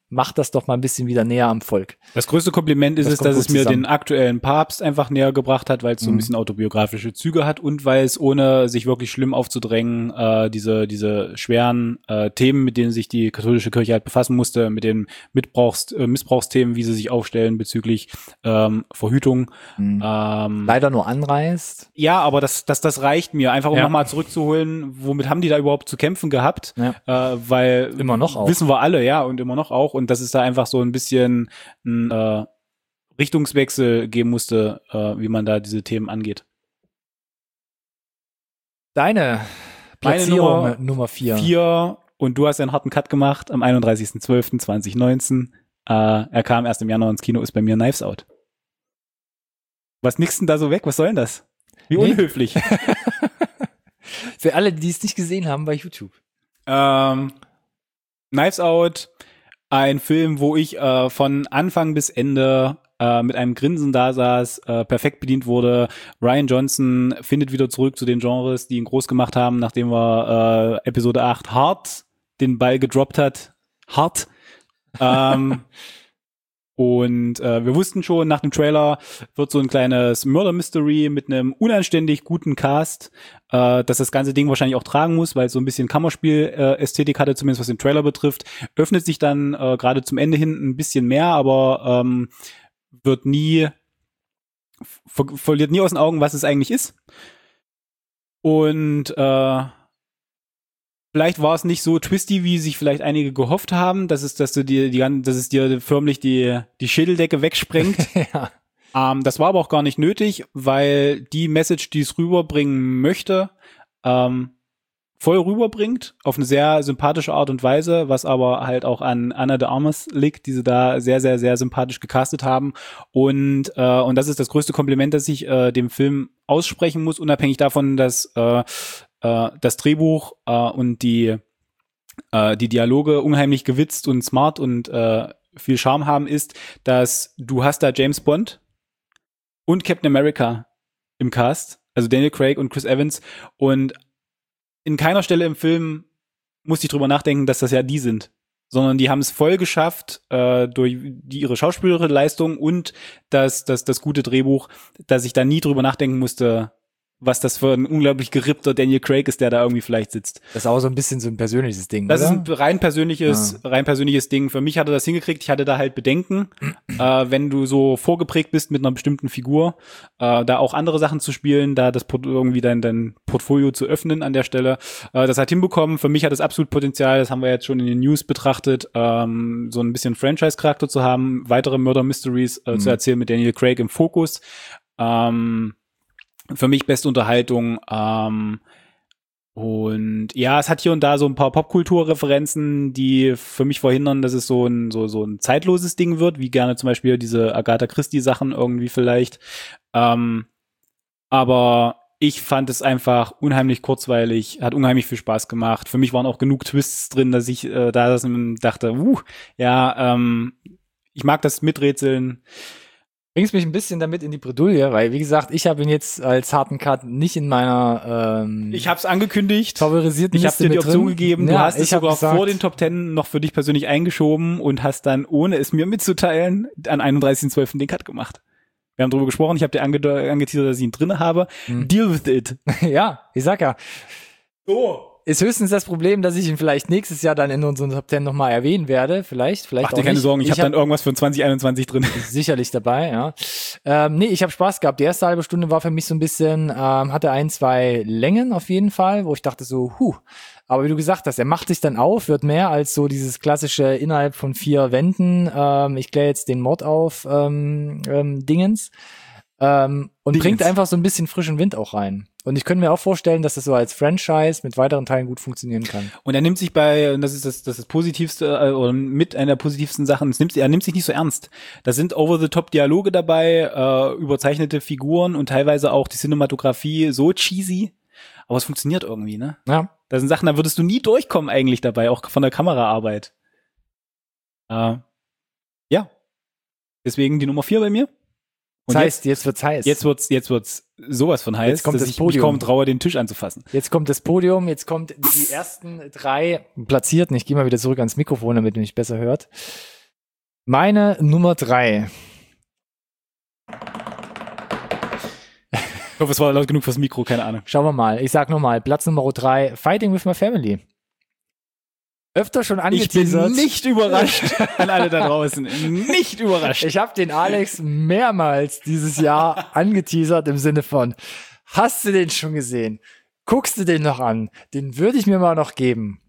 macht das doch mal ein bisschen wieder näher am Volk. Das größte Kompliment ist Das es, kommt dass gut es mir zusammen. den aktuellen Papst einfach näher gebracht hat, weil es so ein Mhm. bisschen autobiografische Züge hat und weil es, ohne sich wirklich schlimm aufzudrängen, äh, diese diese schweren äh, Themen, mit denen sich die katholische Kirche halt befassen musste, mit den Missbrauchs, äh, Missbrauchsthemen, wie sie sich aufstellen bezüglich ähm, Verhütung. Mhm. Ähm, Leider nur anreißt. ja, aber das, das, das reicht mir, einfach um Ja. nochmal zurückzuholen, womit haben die da überhaupt zu kämpfen gehabt? Ja. Äh, weil Immer noch auch. wissen wir alle, ja, und immer noch auch. Und dass es da einfach so ein bisschen ein äh, Richtungswechsel geben musste, äh, wie man da diese Themen angeht. Deine Meine Platzierung Nummer Nummer vier. Vier, und du hast einen harten Cut gemacht am einunddreißigsten zwölften zweitausendneunzehn. Äh, er kam erst im Januar ins Kino, ist bei mir Knives Out. Was nix denn da so weg? Was soll denn das? Wie Nee. unhöflich. Für alle, die es nicht gesehen haben bei YouTube. ähm, Knives Out, ein Film, wo ich äh, von Anfang bis Ende äh, mit einem Grinsen da saß, äh, perfekt bedient wurde. Rian Johnson findet wieder zurück zu den Genres, die ihn groß gemacht haben, nachdem er äh, Episode acht hart den Ball gedroppt hat. Hart. ähm, Und äh, wir wussten schon, nach dem Trailer wird so ein kleines Murder-Mystery mit einem unanständig guten Cast, äh, dass das ganze Ding wahrscheinlich auch tragen muss, weil es so ein bisschen Kammerspiel-Ästhetik hatte, zumindest was den Trailer betrifft. Öffnet sich dann äh, gerade zum Ende hin ein bisschen mehr, aber ähm, wird nie, ver verliert nie aus den Augen, was es eigentlich ist. Und äh, vielleicht war es nicht so twisty, wie sich vielleicht einige gehofft haben, dass es, dass du dir die, dass es dir förmlich die die Schädeldecke wegsprengt. Ja. ähm, das war aber auch gar nicht nötig, weil die Message, die es rüberbringen möchte, ähm, voll rüberbringt, auf eine sehr sympathische Art und Weise, was aber halt auch an Anna de Armas liegt, die sie da sehr, sehr, sehr sympathisch gecastet haben. Und äh, und das ist das größte Kompliment, das ich äh, dem Film aussprechen muss, unabhängig davon, dass äh, äh, das Drehbuch äh, und die äh, die Dialoge unheimlich gewitzt und smart und äh, viel Charme haben, ist, dass du hast da James Bond und Captain America im Cast, also Daniel Craig und Chris Evans, und in keiner Stelle im Film musste ich drüber nachdenken, dass das ja die sind, sondern die haben es voll geschafft, äh, durch die, ihre schauspielerische Leistung und das, das, das gute Drehbuch, dass ich da nie drüber nachdenken musste, was das für ein unglaublich gerippter Daniel Craig ist, der da irgendwie vielleicht sitzt. Das ist auch so ein bisschen so ein persönliches Ding, Das oder? ist ein rein persönliches, rein persönliches Ding. Für mich hat er das hingekriegt. Ich hatte da halt Bedenken, äh, wenn du so vorgeprägt bist mit einer bestimmten Figur, äh, da auch andere Sachen zu spielen, da das Port- irgendwie dein, dein Portfolio zu öffnen an der Stelle. Äh, das hat hinbekommen. Für mich hat es absolut Potenzial, das haben wir jetzt schon in den News betrachtet, ähm, so ein bisschen Franchise-Charakter zu haben, weitere Murder Mysteries äh, Mhm. zu erzählen mit Daniel Craig im Fokus. Ähm, für mich beste Unterhaltung. Ähm, und ja, es hat hier und da so ein paar Popkulturreferenzen, die für mich verhindern, dass es so ein so so ein zeitloses Ding wird, wie gerne zum Beispiel diese Agatha Christie Sachen irgendwie vielleicht. Ähm, aber ich fand es einfach unheimlich kurzweilig, hat unheimlich viel Spaß gemacht. Für mich waren auch genug Twists drin, dass ich äh, da das dachte, uh, ja, ähm, ich mag das Miträtseln. Bringst mich ein bisschen damit in die Bredouille, weil, wie gesagt, ich habe ihn jetzt als harten Cut nicht in meiner ähm, Ich habe es angekündigt. favorisierten Ich habe Liste dir die mit Option drin. gegeben, du Ja, hast es ich hab sogar gesagt, vor den Top Ten noch für dich persönlich eingeschoben und hast dann, ohne es mir mitzuteilen, an einunddreißigsten zwölften den Cut gemacht. Wir haben darüber gesprochen, ich habe dir ange- angeteasert, dass ich ihn drinne habe. Hm. Deal with it. Ja, ich sag ja. So. Ist höchstens das Problem, dass ich ihn vielleicht nächstes Jahr dann in unseren Top Ten nochmal erwähnen werde. Vielleicht, vielleicht Mach auch dir keine nicht. Sorgen, ich, ich habe dann irgendwas für zwanzig einundzwanzig drin. sicherlich dabei, ja. Ähm, nee, ich habe Spaß gehabt. Die erste halbe Stunde war für mich so ein bisschen, ähm, hatte ein, zwei Längen auf jeden Fall, wo ich dachte so, huh. Aber wie du gesagt hast, er macht sich dann auf, wird mehr als so dieses klassische innerhalb von vier Wänden, ähm, ich kläre jetzt den Mord auf, ähm, ähm, Dingens. Ähm, und Dingens. bringt einfach so ein bisschen frischen Wind auch rein. Und ich könnte mir auch vorstellen, dass das so als Franchise mit weiteren Teilen gut funktionieren kann. Und er nimmt sich bei, und das ist das, das, ist das Positivste, äh, oder mit einer der positivsten Sachen, es nimmt, er nimmt sich nicht so ernst. Da sind over-the-top-Dialoge dabei, äh, überzeichnete Figuren und teilweise auch die Cinematografie so cheesy, aber es funktioniert irgendwie, ne? Ja. Das sind Sachen, da würdest du nie durchkommen eigentlich dabei, auch von der Kameraarbeit. Äh, ja. Deswegen die Nummer vier bei mir. Und Das heißt, jetzt wird's heiß. Jetzt wird's, jetzt wird's sowas von heiß, Jetzt kommt dass das ich mich Podium. kaum traue, den Tisch anzufassen. Jetzt kommt das Podium, jetzt kommt die ersten drei Platzierten. Ich gehe mal wieder zurück ans Mikrofon, damit ihr mich besser hört. Meine Nummer drei. Ich hoffe, es war laut genug fürs Mikro, keine Ahnung. Schauen wir mal. Ich sag nochmal, Platz Nummer drei, Fighting with My Family. Öfter schon angeteasert. Ich bin nicht überrascht an alle da draußen. Nicht überrascht. Ich habe den Alex mehrmals dieses Jahr angeteasert im Sinne von, hast du den schon gesehen? Guckst du den noch an? Den würde ich mir mal noch geben.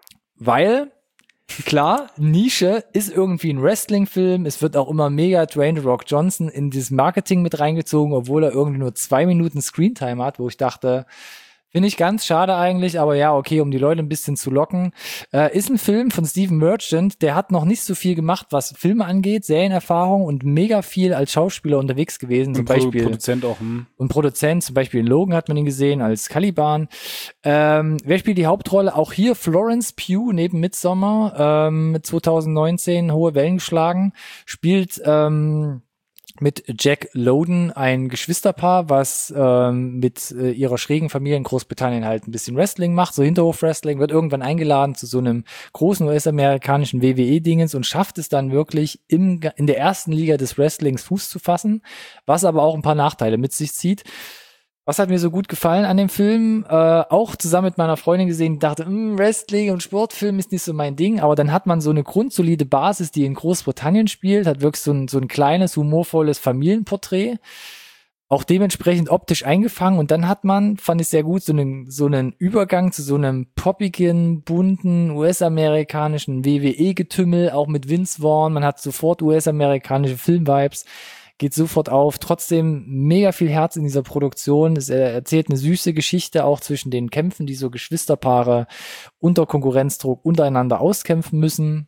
Weil, klar, Nische ist irgendwie ein Wrestling-Film. Es wird auch immer mega Dwayne The Rock Johnson in dieses Marketing mit reingezogen, obwohl er irgendwie nur zwei Minuten Screentime hat, wo ich dachte, finde ich ganz schade eigentlich, aber ja, okay, um die Leute ein bisschen zu locken. Äh, ist ein Film von Stephen Merchant, der hat noch nicht so viel gemacht, was Filme angeht, Serienerfahrung und mega viel als Schauspieler unterwegs gewesen. Zum und Pro- Beispiel Produzent auch. Hm. Und Produzent, zum Beispiel in Logan hat man ihn gesehen als Caliban. Ähm, wer spielt die Hauptrolle? Auch hier Florence Pugh neben Midsommar, ähm, zwanzig neunzehn hohe Wellen geschlagen, spielt ähm, mit Jack Lowden ein Geschwisterpaar, was ähm, mit äh, ihrer schrägen Familie in Großbritannien halt ein bisschen Wrestling macht, so Hinterhof-Wrestling, wird irgendwann eingeladen zu so einem großen U S-amerikanischen W W E-Dingens und schafft es dann wirklich im, in der ersten Liga des Wrestlings Fuß zu fassen, was aber auch ein paar Nachteile mit sich zieht. Was hat mir so gut gefallen an dem Film? Äh, auch zusammen mit meiner Freundin gesehen, dachte, Wrestling und Sportfilm ist nicht so mein Ding, aber dann hat man so eine grundsolide Basis, die in Großbritannien spielt, hat wirklich so ein, so ein kleines, humorvolles Familienporträt, auch dementsprechend optisch eingefangen und dann hat man, fand ich sehr gut, so einen, so einen Übergang zu so einem poppigen, bunten, U S-amerikanischen W W E-Getümmel, auch mit Vince Vaughn, man hat sofort U S-amerikanische Film-Vibes, geht sofort auf, trotzdem mega viel Herz in dieser Produktion. Es erzählt eine süße Geschichte auch zwischen den Kämpfen, die so Geschwisterpaare unter Konkurrenzdruck untereinander auskämpfen müssen.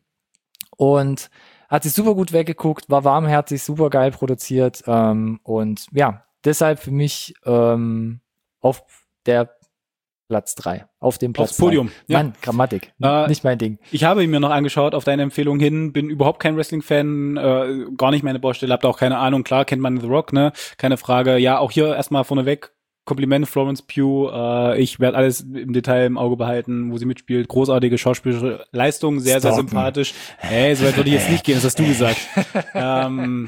Und hat sich super gut weggeguckt, war warmherzig, super geil produziert. Ähm, und ja, deshalb für mich ähm, auf der Platz drei. Auf dem Platz Aufs Podium. Ja. Mann, Grammatik. Äh, nicht mein Ding. Ich habe ihn mir noch angeschaut auf deine Empfehlung hin, bin überhaupt kein Wrestling-Fan, äh, gar nicht meine Baustelle, hab da auch keine Ahnung. Klar kennt man The Rock, ne? Keine Frage. Ja, auch hier erstmal vorneweg Kompliment Florence Pugh. Äh, ich werde alles im Detail im Auge behalten, wo sie mitspielt. Großartige schauspielerische Leistung, sehr, sehr Stalken. sympathisch. Hey, so weit würde ich jetzt nicht gehen, das hast du gesagt. ähm,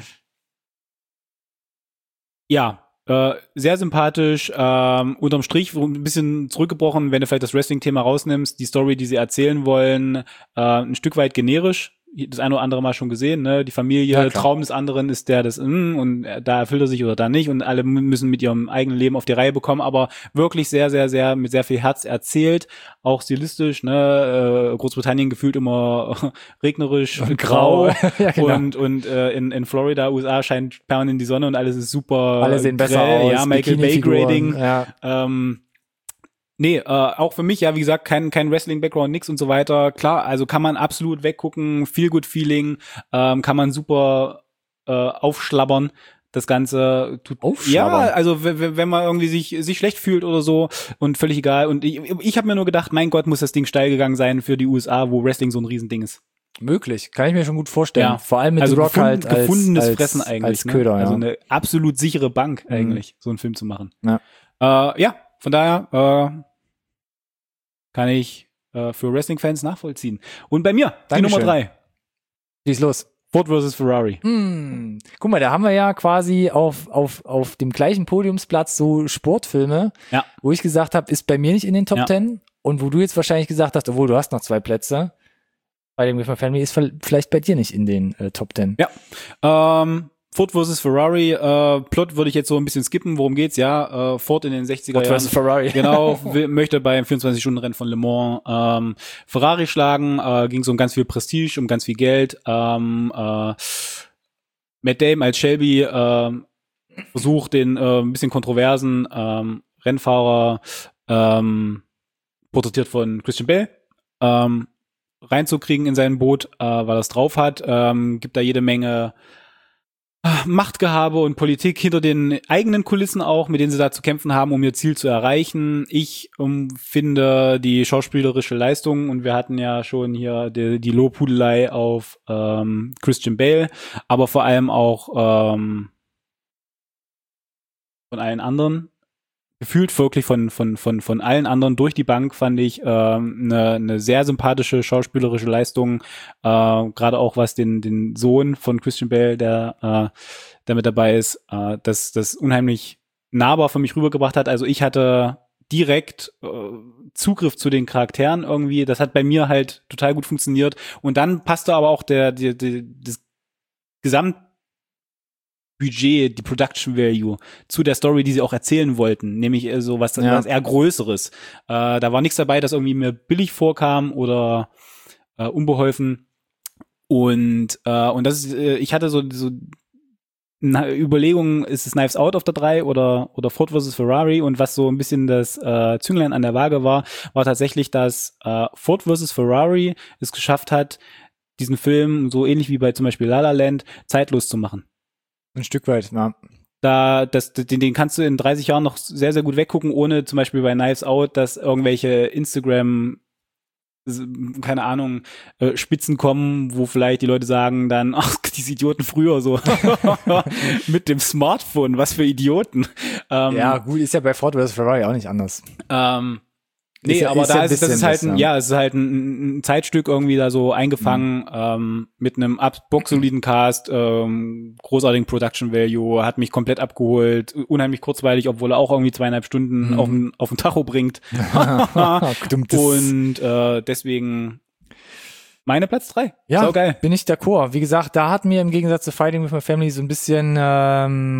ja. Äh, sehr sympathisch, ähm, unterm Strich ein bisschen zurückgebrochen, wenn du vielleicht das Wrestling-Thema rausnimmst, die Story, die sie erzählen wollen, äh, ein Stück weit generisch, das eine oder andere Mal schon gesehen, ne, die Familie, Ja, Traum des anderen ist der das, mm, und da erfüllt er sich oder da nicht und alle müssen mit ihrem eigenen Leben auf die Reihe bekommen, aber wirklich sehr, sehr, sehr, mit sehr viel Herz erzählt, auch stilistisch, ne, äh, Großbritannien gefühlt immer regnerisch und grau, Ja, genau. und, und äh, in, in Florida, U S A scheint permanent die Sonne und alles ist super. Alle sehen besser grell, aus. Ja, Michael Bay Bikini-Figuren, Grading. Ja. Ähm, nee, äh, auch für mich, ja, wie gesagt, kein, kein Wrestling-Background, nix und so weiter. Klar, also kann man absolut weggucken, feel good feeling, ähm, kann man super äh, aufschlabbern. Das Ganze tut, Aufschlabbern? ja, also w- w- wenn man irgendwie sich sich schlecht fühlt oder so und völlig egal. Und ich, ich habe mir nur gedacht, mein Gott, muss das Ding steil gegangen sein für die U S A, wo Wrestling so ein Riesending ist. Möglich, kann ich mir schon gut vorstellen. Ja. Vor allem mit Also The Rock gefunden, halt als, gefundenes als, Fressen eigentlich. als ne? Köder, Also ja. eine absolut sichere Bank Mhm. eigentlich, so einen Film zu machen. Ja. Äh, ja, von daher äh, kann ich äh, für Wrestling-Fans nachvollziehen. Und bei mir, die Dankeschön. Nummer drei, Schieß los. Ford versus Ferrari. Hm. Guck mal, da haben wir ja quasi auf, auf, auf dem gleichen Podiumsplatz so Sportfilme, Ja. wo ich gesagt habe, ist bei mir nicht in den Top Ja. Ten und wo du jetzt wahrscheinlich gesagt hast, obwohl du hast noch zwei Plätze, bei dem With My Family ist vielleicht bei dir nicht in den äh, Top Ten. Ja. Ähm, Ford versus Ferrari, äh, Plot würde ich jetzt so ein bisschen skippen, worum geht's? Ja, äh, Ford in den sechziger Ford Jahren. versus Ferrari. Genau, will, möchte beim vierundzwanzig-Stunden-Rennen von Le Mans ähm, Ferrari schlagen, äh, ging so um ganz viel Prestige, um ganz viel Geld. Ähm, äh, Matt Damon als Shelby äh, versucht den äh, ein bisschen kontroversen ähm, Rennfahrer, ähm, porträtiert von Christian Bale, ähm, reinzukriegen in sein Boot, äh, weil er es drauf hat. Ähm, gibt da jede Menge Machtgehabe und Politik hinter den eigenen Kulissen auch, mit denen sie da zu kämpfen haben, um ihr Ziel zu erreichen. Ich um, finde die schauspielerische Leistung, und wir hatten ja schon hier die, die Lobhudelei auf ähm, Christian Bale, aber vor allem auch ähm, von allen anderen gefühlt wirklich von von von von allen anderen durch die Bank fand ich ähm, eine eine sehr sympathische schauspielerische Leistung, äh, gerade auch was den den Sohn von Christian Bale, der äh, der mit dabei ist, äh, das das unheimlich nahbar für mich rübergebracht hat. Also ich hatte direkt äh, Zugriff zu den Charakteren irgendwie. Das hat bei mir halt total gut funktioniert. Und dann passte aber auch der, der, der das Gesamtbudget, die Production Value zu der Story, die sie auch erzählen wollten, nämlich so was, Ja. was eher Größeres. Äh, da war nichts dabei, das irgendwie mir billig vorkam oder äh, unbeholfen. Und äh, und das ist, äh, ich hatte so so eine Überlegung, ist es Knives Out auf der drei oder oder Ford versus Ferrari, und was so ein bisschen das äh, Zünglein an der Waage war, war tatsächlich, dass äh, Ford versus Ferrari es geschafft hat, diesen Film so ähnlich wie bei zum Beispiel La La Land zeitlos zu machen. Ein Stück weit, ja. Da, das, den, den kannst du in dreißig Jahren noch sehr, sehr gut weggucken, ohne zum Beispiel bei Knives Out, dass irgendwelche Instagram, keine Ahnung, äh, Spitzen kommen, wo vielleicht die Leute sagen dann, ach, diese Idioten früher so mit dem Smartphone, was für Idioten. Ähm, Ja, gut, ist ja bei Ford versus Ferrari auch nicht anders. ähm, Ist Nee, ja- aber ist da ja ein ist es, das bisschen ist halt das, ein, ja. ja, es ist halt ein, ein Zeitstück irgendwie da so eingefangen, Mhm. ähm, mit einem ab- boxsoliden Cast, ähm, großartigen Production Value, hat mich komplett abgeholt, unheimlich kurzweilig, obwohl er auch irgendwie zweieinhalb Stunden Mhm. auf den auf den Tacho bringt. Dumm, das- Und äh, deswegen meine Platz drei. Ja, Sau geil. bin ich d'accord. Wie gesagt, da hat mir im Gegensatz zu Fighting with My Family so ein bisschen, ähm,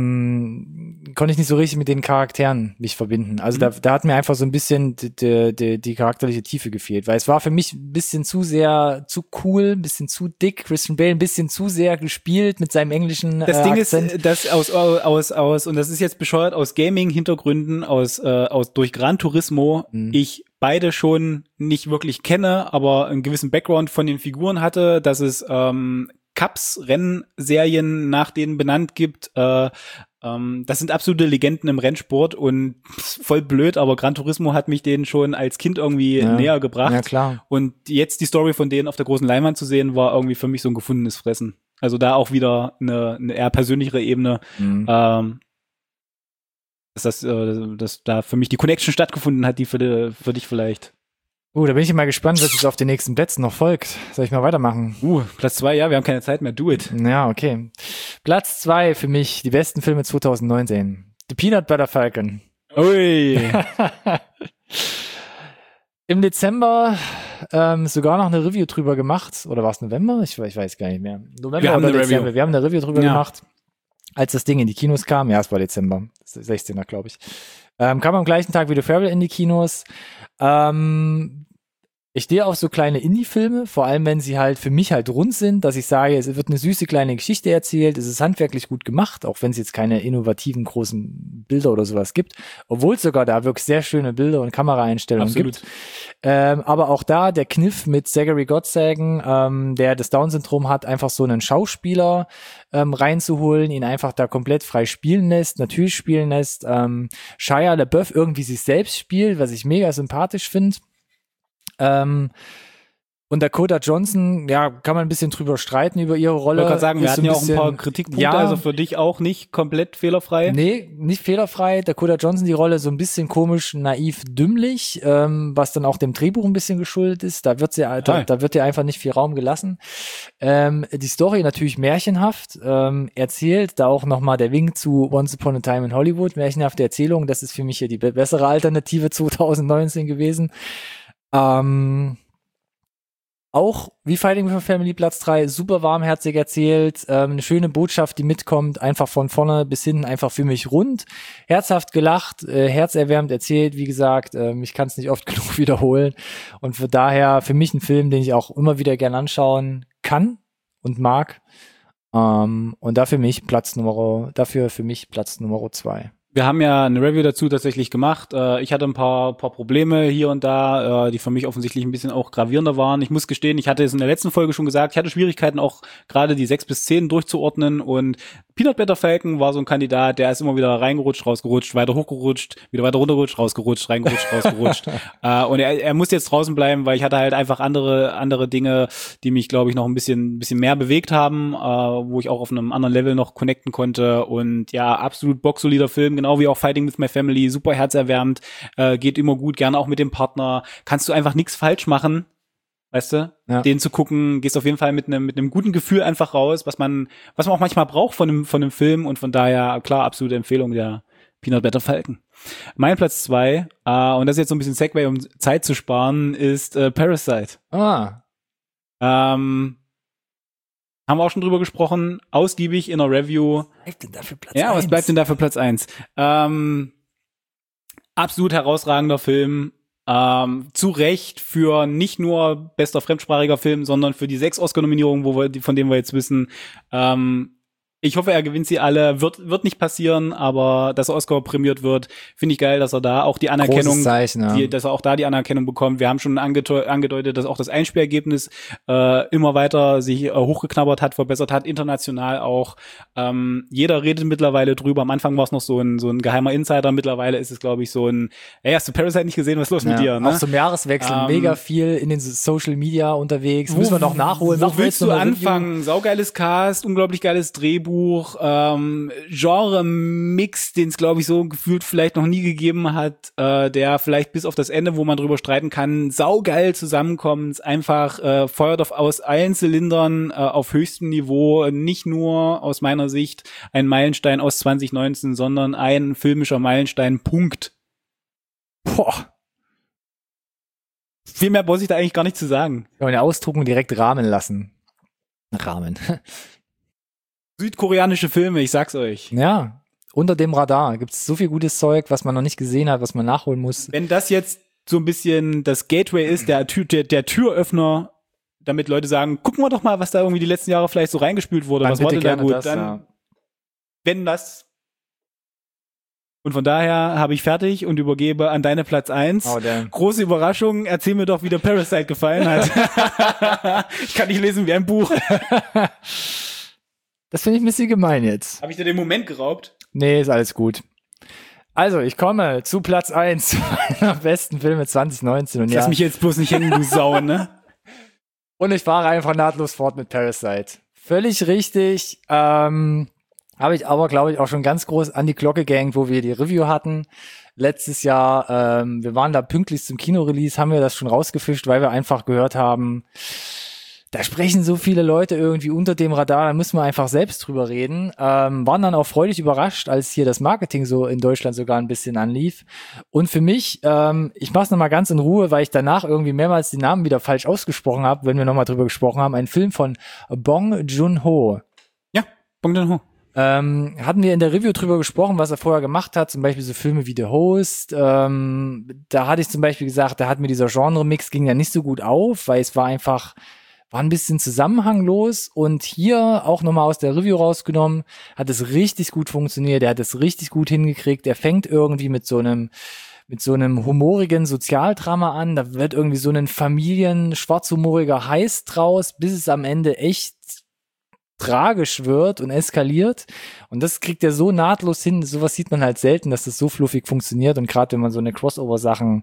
ähm, konnte ich nicht so richtig mit den Charakteren mich verbinden. Also Mhm. da, da hat mir einfach so ein bisschen die, die, die, die charakterliche Tiefe gefehlt, weil es war für mich ein bisschen zu sehr, zu cool, ein bisschen zu dick, Christian Bale ein bisschen zu sehr gespielt mit seinem englischen Das äh, Ding Akzent. ist, dass aus, aus, aus, und das ist jetzt bescheuert, aus Gaming-Hintergründen, aus, äh, aus, durch Gran Turismo, Mhm. ich beide schon nicht wirklich kenne, aber einen gewissen Background von den Figuren hatte, dass es, ähm, Cups-Rennserien nach denen benannt gibt, äh, ähm, das sind absolute Legenden im Rennsport und voll blöd, aber Gran Turismo hat mich denen schon als Kind irgendwie Ja. näher gebracht. Ja, klar. Und jetzt die Story von denen auf der großen Leinwand zu sehen, war irgendwie für mich so ein gefundenes Fressen. Also da auch wieder eine, eine eher persönlichere Ebene, Mhm. ähm, dass das, äh, dass da für mich die Connection stattgefunden hat, die für, die, für dich vielleicht. Uh, da bin ich mal gespannt, was jetzt auf den nächsten Plätzen noch folgt. Soll ich mal weitermachen? Uh, Platz zwei, ja, wir haben keine Zeit mehr, do it. Ja, okay. Platz zwei für mich, die besten Filme zwanzig neunzehn. The Peanut Butter Falcon. Ui. Im Dezember ähm, sogar noch eine Review drüber gemacht. Oder war es November? Ich, ich weiß gar nicht mehr. November Wir haben oder eine Dezember. Review. Wir haben eine Review drüber Ja. gemacht, als das Ding in die Kinos kam. Ja, es war Dezember. sechzehnter, glaube ich. Ähm, kam am gleichen Tag wie The Farewell in die Kinos. Ähm, ich stehe auf so kleine Indie-Filme, vor allem wenn sie halt für mich halt rund sind, dass ich sage, es wird eine süße kleine Geschichte erzählt, es ist handwerklich gut gemacht, auch wenn es jetzt keine innovativen großen Bilder oder sowas gibt, obwohl es sogar da wirklich sehr schöne Bilder und Kameraeinstellungen Absolut. gibt. Ähm, aber auch da der Kniff mit Zachary Gottsagen, ähm, der das Down-Syndrom hat, einfach so einen Schauspieler ähm, reinzuholen, ihn einfach da komplett frei spielen lässt, natürlich spielen lässt, ähm, Shia LaBeouf irgendwie sich selbst spielt, was ich mega sympathisch finde. Ähm, und Dakota Johnson, ja, kann man ein bisschen drüber streiten über ihre Rolle. Ich wollte gerade sagen, wir Ist hatten so ja auch ein paar bisschen- Kritikpunkte, ja, also für dich auch nicht komplett fehlerfrei. Nee, nicht fehlerfrei. Dakota Johnson die Rolle so ein bisschen komisch, naiv, dümmlich, ähm, was dann auch dem Drehbuch ein bisschen geschuldet ist. Da wird sie, da, Hi. da wird ihr einfach nicht viel Raum gelassen. Ähm, die Story natürlich märchenhaft ähm, erzählt. Da auch nochmal der Wink zu Once Upon a Time in Hollywood. Märchenhafte Erzählung. Das ist für mich hier die be- bessere Alternative zwanzig neunzehn gewesen. Ähm, Auch wie Fighting with My Family Platz drei, super warmherzig erzählt, ähm, eine schöne Botschaft, die mitkommt, einfach von vorne bis hinten, einfach für mich rund, herzhaft gelacht, äh, herzerwärmend erzählt, wie gesagt, ähm, ich kann es nicht oft genug wiederholen und für daher für mich ein Film, den ich auch immer wieder gern anschauen kann und mag, ähm, und dafür mich Platz Nummer, dafür für mich Platz Nummer zwei. Wir haben ja eine Review dazu tatsächlich gemacht. Äh, ich hatte ein paar, paar Probleme hier und da, äh, die für mich offensichtlich ein bisschen auch gravierender waren. Ich muss gestehen, ich hatte es in der letzten Folge schon gesagt, ich hatte Schwierigkeiten auch gerade die sechs bis zehn durchzuordnen, und Peanut Butter Falcon war so ein Kandidat, der ist immer wieder reingerutscht, rausgerutscht, weiter hochgerutscht, wieder weiter runtergerutscht, rausgerutscht, reingerutscht, rausgerutscht. äh, und er, er musste jetzt draußen bleiben, weil ich hatte halt einfach andere andere Dinge, die mich, glaube ich, noch ein bisschen bisschen mehr bewegt haben, äh, wo ich auch auf einem anderen Level noch connecten konnte. Und ja, absolut boxsolider Film, genau genau wie auch Fighting with My Family, super herzerwärmend, äh, geht immer gut, gerne auch mit dem Partner, kannst du einfach nichts falsch machen. Weißt du, ja. Den zu gucken, gehst auf jeden Fall mit einem mit einem guten Gefühl einfach raus, was man was man auch manchmal braucht von einem von einem Film und von daher klar absolute Empfehlung der Peanut Butter Falcon. Mein Platz zwei äh, und das ist jetzt so ein bisschen Segway, um Zeit zu sparen, ist äh, Parasite. Ah. Ähm, haben wir auch schon drüber gesprochen, ausgiebig in einer Review. Was bleibt denn da für Platz Ja, eins? was bleibt denn da für Platz eins? Ähm, absolut herausragender Film. Ähm, zu Recht für nicht nur bester fremdsprachiger Film, sondern für die sechs Oscar-Nominierungen, wo wir, von denen wir jetzt wissen. Ähm, ich hoffe, er gewinnt sie alle. Wird wird nicht passieren, aber dass er Oscar prämiert wird, finde ich geil, dass er da auch die Anerkennung, Zeichen, ja. die, dass er auch da die Anerkennung bekommt. Wir haben schon angedeut- angedeutet, dass auch das Einspielergebnis äh, immer weiter sich äh, hochgeknabbert hat, verbessert hat, international auch. Ähm, jeder redet mittlerweile drüber. Am Anfang war es noch so ein so ein geheimer Insider. Mittlerweile ist es, glaube ich, so ein, hey, hast du Parasite nicht gesehen? Was ist los ja, mit dir? Ne? Auch zum Jahreswechsel Ähm, mega viel in den Social Media unterwegs. Wo, Müssen wir noch nachholen. Wo Machen wir willst jetzt du noch eine anfangen? Saugeiles Cast, unglaublich geiles Drehbuch, ähm, Genre-Mix, den es, glaube ich, so gefühlt vielleicht noch nie gegeben hat, äh, der vielleicht bis auf das Ende, wo man drüber streiten kann, saugeil zusammenkommt, einfach äh, feuert auf, aus allen Zylindern äh, auf höchstem Niveau, nicht nur aus meiner Sicht ein Meilenstein aus zwanzig neunzehn, sondern ein filmischer Meilenstein, Punkt. Boah. Viel mehr muss ich da eigentlich gar nicht zu sagen. Ja, und eine Ausdruckung direkt rahmen lassen. Rahmen. Südkoreanische Filme, ich sag's euch. Ja, unter dem Radar gibt's so viel gutes Zeug, was man noch nicht gesehen hat, was man nachholen muss. Wenn das jetzt so ein bisschen das Gateway ist, der, Tür, der, der Türöffner, damit Leute sagen, gucken wir doch mal, was da irgendwie die letzten Jahre vielleicht so reingespült wurde, Dann was war bitte denn da gerne gut, das, dann, ja. wenn das. Und von daher habe ich fertig und übergebe an deine Platz eins. Oh, damn. Große Überraschung, erzähl mir doch, wie der Parasite gefallen hat. Ich kann nicht lesen wie ein Buch. Das finde ich ein bisschen gemein jetzt. Habe ich dir den Moment geraubt? Nee, ist alles gut. Also, ich komme zu Platz eins meiner besten Filme zwanzig neunzehn. Und Lass ja, mich jetzt bloß nicht hängen, du Sau, ne? Und ich fahre einfach nahtlos fort mit Parasite. Völlig richtig. Ähm, habe ich aber, glaube ich, auch schon ganz groß an die Glocke gehängt, wo wir die Review hatten. Letztes Jahr, ähm, wir waren da pünktlich zum Kinorelease, haben wir das schon rausgefischt, weil wir einfach gehört haben, da sprechen so viele Leute irgendwie unter dem Radar, da müssen wir einfach selbst drüber reden. Ähm, waren dann auch freudig überrascht, als hier das Marketing so in Deutschland sogar ein bisschen anlief. Und für mich, ähm, ich mach's nochmal ganz in Ruhe, weil ich danach irgendwie mehrmals die Namen wieder falsch ausgesprochen habe, wenn wir nochmal drüber gesprochen haben, ein Film von Bong Joon-ho. Ja, Bong Joon-ho. Ähm, hatten wir in der Review drüber gesprochen, was er vorher gemacht hat, zum Beispiel so Filme wie The Host. Ähm, da hatte ich zum Beispiel gesagt, da hat mir dieser Genre-Mix ging ja nicht so gut auf, weil es war einfach war ein bisschen zusammenhanglos und hier auch nochmal aus der Review rausgenommen, hat es richtig gut funktioniert, er hat es richtig gut hingekriegt, er fängt irgendwie mit so einem mit so einem humorigen Sozialdrama an, da wird irgendwie so ein Familien-schwarzhumoriger Heiß draus, bis es am Ende echt tragisch wird und eskaliert und das kriegt er so nahtlos hin, sowas sieht man halt selten, dass das so fluffig funktioniert und gerade wenn man so eine Crossover-Sachen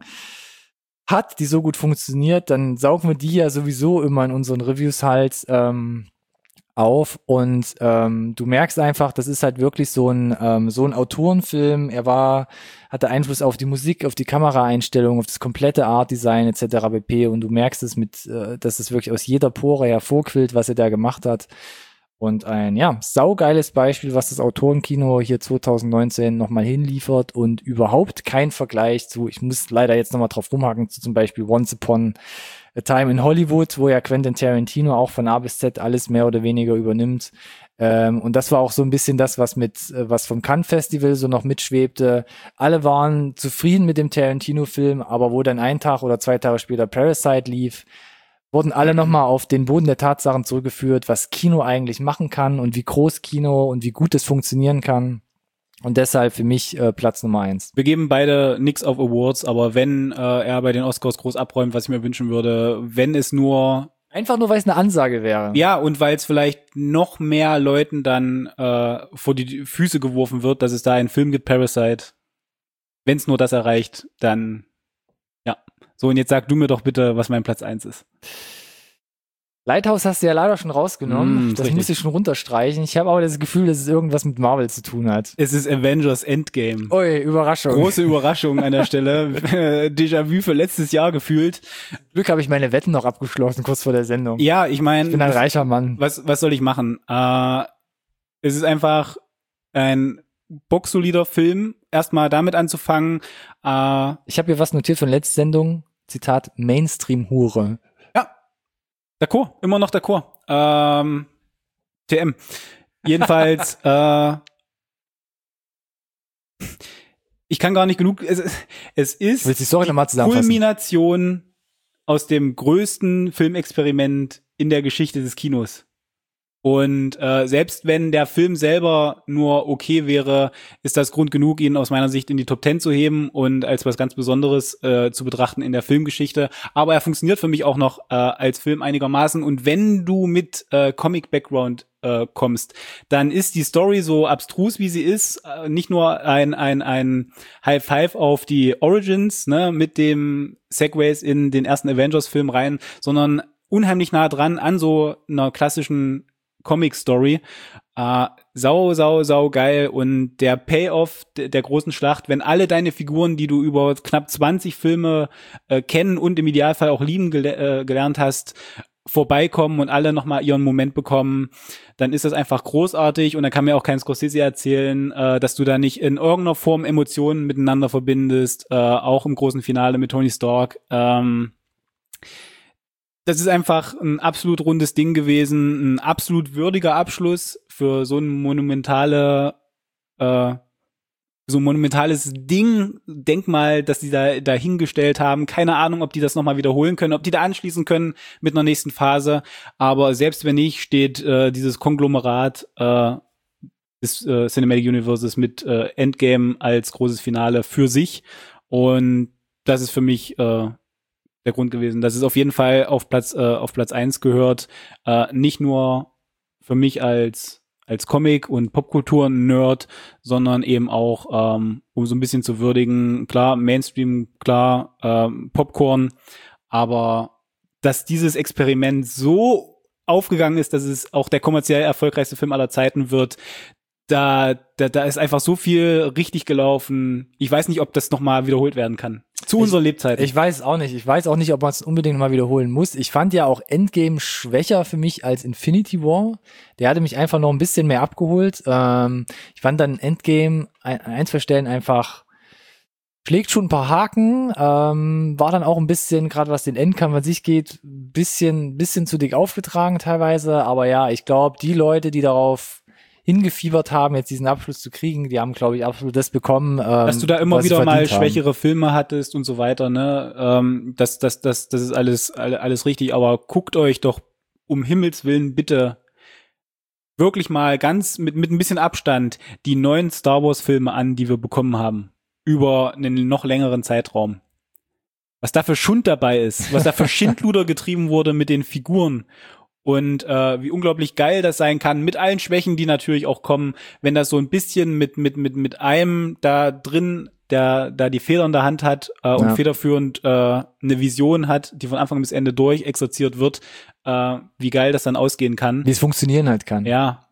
hat, die so gut funktioniert, dann saugen wir die ja sowieso immer in unseren Reviews halt ähm, auf und ähm, du merkst einfach, das ist halt wirklich so ein ähm, so ein Autorenfilm. Er war hatte Einfluss auf die Musik, auf die Kameraeinstellung, auf das komplette Artdesign et cetera pp. Und du merkst es mit, äh, dass es wirklich aus jeder Pore hervorquillt, was er da gemacht hat. Und ein, ja, saugeiles Beispiel, was das Autorenkino hier zwanzig neunzehn nochmal hinliefert und überhaupt kein Vergleich zu, ich muss leider jetzt nochmal drauf rumhaken, zu zum Beispiel Once Upon a Time in Hollywood, wo ja Quentin Tarantino auch von A bis Z alles mehr oder weniger übernimmt. Ähm, und das war auch so ein bisschen das, was mit, was vom Cannes Festival so noch mitschwebte. Alle waren zufrieden mit dem Tarantino-Film, aber wo dann ein Tag oder zwei Tage später Parasite lief, wurden alle nochmal auf den Boden der Tatsachen zurückgeführt, was Kino eigentlich machen kann und wie groß Kino und wie gut es funktionieren kann. Und deshalb für mich äh, Platz Nummer eins. Wir geben beide nix auf Awards, aber wenn äh, er bei den Oscars groß abräumt, was ich mir wünschen würde, wenn es nur einfach nur, weil es eine Ansage wäre. Ja, und weil es vielleicht noch mehr Leuten dann äh, vor die Füße geworfen wird, dass es da einen Film gibt, Parasite. Wenn es nur das erreicht, dann ja. So, und jetzt sag du mir doch bitte, was mein Platz eins ist. Lighthouse hast du ja leider schon rausgenommen. Mm, das muss ich schon runterstreichen. Ich habe aber das Gefühl, dass es irgendwas mit Marvel zu tun hat. Es ist Avengers Endgame. Ui, Überraschung. Große Überraschung an der Stelle. Déjà-vu für letztes Jahr gefühlt. Glück habe ich meine Wetten noch abgeschlossen, kurz vor der Sendung. Ja, ich meine, ich bin ein reicher Mann. Was, was soll ich machen? Äh, es ist einfach ein boxsolider Film. Erstmal damit anzufangen. Äh, ich habe hier was notiert von letzter Sendung. Zitat, Mainstream-Hure. D'accord, immer noch d'accord. Ähm, T M. Jedenfalls, äh, ich kann gar nicht genug, es, es ist Willst du die Story nochmal die zusammenfassen? Kulmination aus dem größten Filmexperiment in der Geschichte des Kinos. Und äh, selbst wenn der Film selber nur okay wäre, ist das Grund genug, ihn aus meiner Sicht in die Top Ten zu heben und als was ganz Besonderes äh, zu betrachten in der Filmgeschichte. Aber er funktioniert für mich auch noch äh, als Film einigermaßen. Und wenn du mit äh, Comic-Background äh, kommst, dann ist die Story so abstrus, wie sie ist, äh, nicht nur ein ein ein High Five auf die Origins, ne, mit dem Segways in den ersten Avengers-Film rein, sondern unheimlich nah dran an so einer klassischen Comic-Story. Äh, sau, sau, sau geil. Und der Payoff d- der großen Schlacht, wenn alle deine Figuren, die du über knapp zwanzig Filme äh, kennen und im Idealfall auch lieben gele- äh, gelernt hast, vorbeikommen und alle nochmal ihren Moment bekommen, dann ist das einfach großartig. Und dann kann mir auch kein Scorsese erzählen, äh, dass du da nicht in irgendeiner Form Emotionen miteinander verbindest, äh, auch im großen Finale mit Tony Stark. Ähm, Das ist einfach ein absolut rundes Ding gewesen, ein absolut würdiger Abschluss für so ein monumentale, äh, so ein monumentales Ding, Denkmal, das die da dahingestellt haben. Keine Ahnung, ob die das nochmal wiederholen können, ob die da anschließen können mit einer nächsten Phase. Aber selbst wenn nicht, steht äh, dieses Konglomerat äh, des äh, Cinematic Universes mit äh, Endgame als großes Finale für sich. Und das ist für mich äh, der Grund gewesen, dass es auf jeden Fall auf Platz äh, auf Platz eins gehört, äh, nicht nur für mich als als Comic- und Popkultur-Nerd, sondern eben auch, ähm, um so ein bisschen zu würdigen, klar, Mainstream, klar, ähm, Popcorn, aber dass dieses Experiment so aufgegangen ist, dass es auch der kommerziell erfolgreichste Film aller Zeiten wird, da, da, da ist einfach so viel richtig gelaufen. Ich weiß nicht, ob das nochmal wiederholt werden kann. Zu unserer Lebzeit. Ich weiß auch nicht. Ich weiß auch nicht, ob man es unbedingt mal wiederholen muss. Ich fand ja auch Endgame schwächer für mich als Infinity War. Der hatte mich einfach noch ein bisschen mehr abgeholt. Ähm, ich fand dann Endgame an ein, zwei Stellen einfach schlägt schon ein paar Haken, ähm, war dann auch ein bisschen, gerade was den Endkampf an sich geht, bisschen, bisschen zu dick aufgetragen teilweise. Aber ja, ich glaube, die Leute, die darauf hingefiebert haben, jetzt diesen Abschluss zu kriegen, die haben, glaube ich, absolut das bekommen, ähm, dass du da immer was sie wieder mal verdient haben. schwächere Filme hattest und so weiter, ne? Ähm, das, das, das, das ist alles, alles richtig. Aber guckt euch doch um Himmels Willen bitte wirklich mal ganz mit mit ein bisschen Abstand die neuen Star Wars Filme an, die wir bekommen haben über einen noch längeren Zeitraum. Was da für Schund dabei ist, was da für Schindluder getrieben wurde mit den Figuren. Und äh, wie unglaublich geil das sein kann, mit allen Schwächen, die natürlich auch kommen, wenn das so ein bisschen mit mit mit mit einem da drin, der da die Feder in der Hand hat äh, und ja. federführend äh, eine Vision hat, die von Anfang bis Ende durch exerziert wird, äh, wie geil das dann ausgehen kann. Wie es funktionieren halt kann. Ja.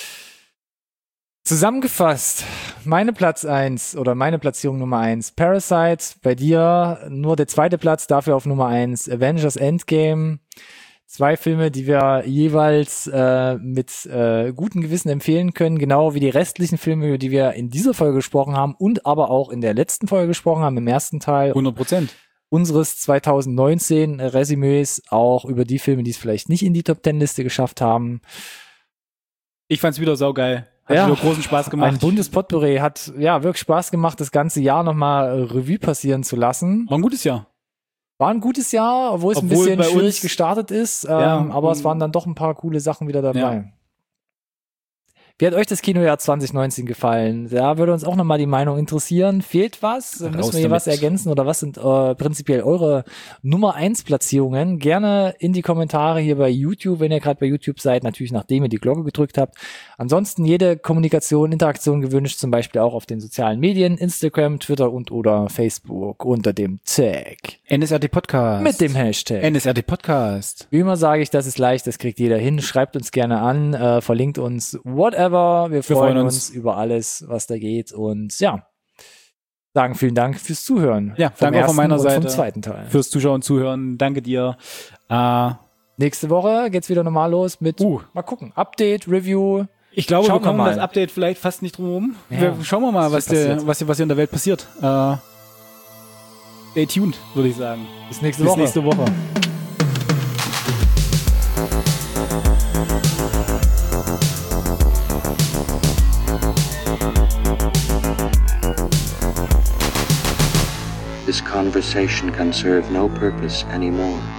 Zusammengefasst, meine Platz eins oder meine Platzierung Nummer eins, Parasite, bei dir nur der zweite Platz, dafür auf Nummer eins, Avengers Endgame. Zwei Filme, die wir jeweils äh, mit äh, gutem Gewissen empfehlen können, genau wie die restlichen Filme, über die wir in dieser Folge gesprochen haben und aber auch in der letzten Folge gesprochen haben, im ersten Teil hundert Prozent unseres zwanzig neunzehn Resümees, auch über die Filme, die es vielleicht nicht in die Top Ten Liste geschafft haben. Ich fand's wieder saugeil. Hat Ja, wieder großen Spaß gemacht. Ein buntes Potpourri hat ja wirklich Spaß gemacht, das ganze Jahr nochmal äh, Revue passieren zu lassen. War ein gutes Jahr. War ein gutes Jahr, obwohl es Obwohl ein bisschen bei schwierig uns- gestartet ist, ähm, Ja, aber es und- waren dann doch ein paar coole Sachen wieder dabei. Ja. Wie hat euch das Kinojahr zwanzig neunzehn gefallen? Da würde uns auch nochmal die Meinung interessieren. Fehlt was? Raus Müssen wir hier was damit. ergänzen oder was sind äh, prinzipiell eure Nummer eins Platzierungen? Gerne in die Kommentare hier bei YouTube, wenn ihr gerade bei YouTube seid, natürlich nachdem ihr die Glocke gedrückt habt. Ansonsten jede Kommunikation, Interaktion gewünscht, zum Beispiel auch auf den sozialen Medien, Instagram, Twitter und oder Facebook unter dem Tag N S R T Podcast. Mit dem Hashtag. N S R T Podcast. Wie immer sage ich, das ist leicht, das kriegt jeder hin. Schreibt uns gerne an, äh, verlinkt uns, whatever. Wir, Wir freuen, freuen uns. uns über alles, was da geht. Und ja, sagen vielen Dank fürs Zuhören. Ja, danke auch von meiner Seite. Vom zweiten Teil. Fürs Zuschauen und Zuhören. Danke dir. Äh, Nächste Woche geht's wieder normal los mit, uh. mal gucken, Update, Review. Ich glaube, Schauen wir kommen wir das Update vielleicht fast nicht drum herum. Ja, wir, schauen wir mal, was, der, was, was hier in der Welt passiert. Äh, stay tuned, würde ich sagen. Bis nächste Bis Woche. nächste Woche. This conversation can serve no purpose anymore.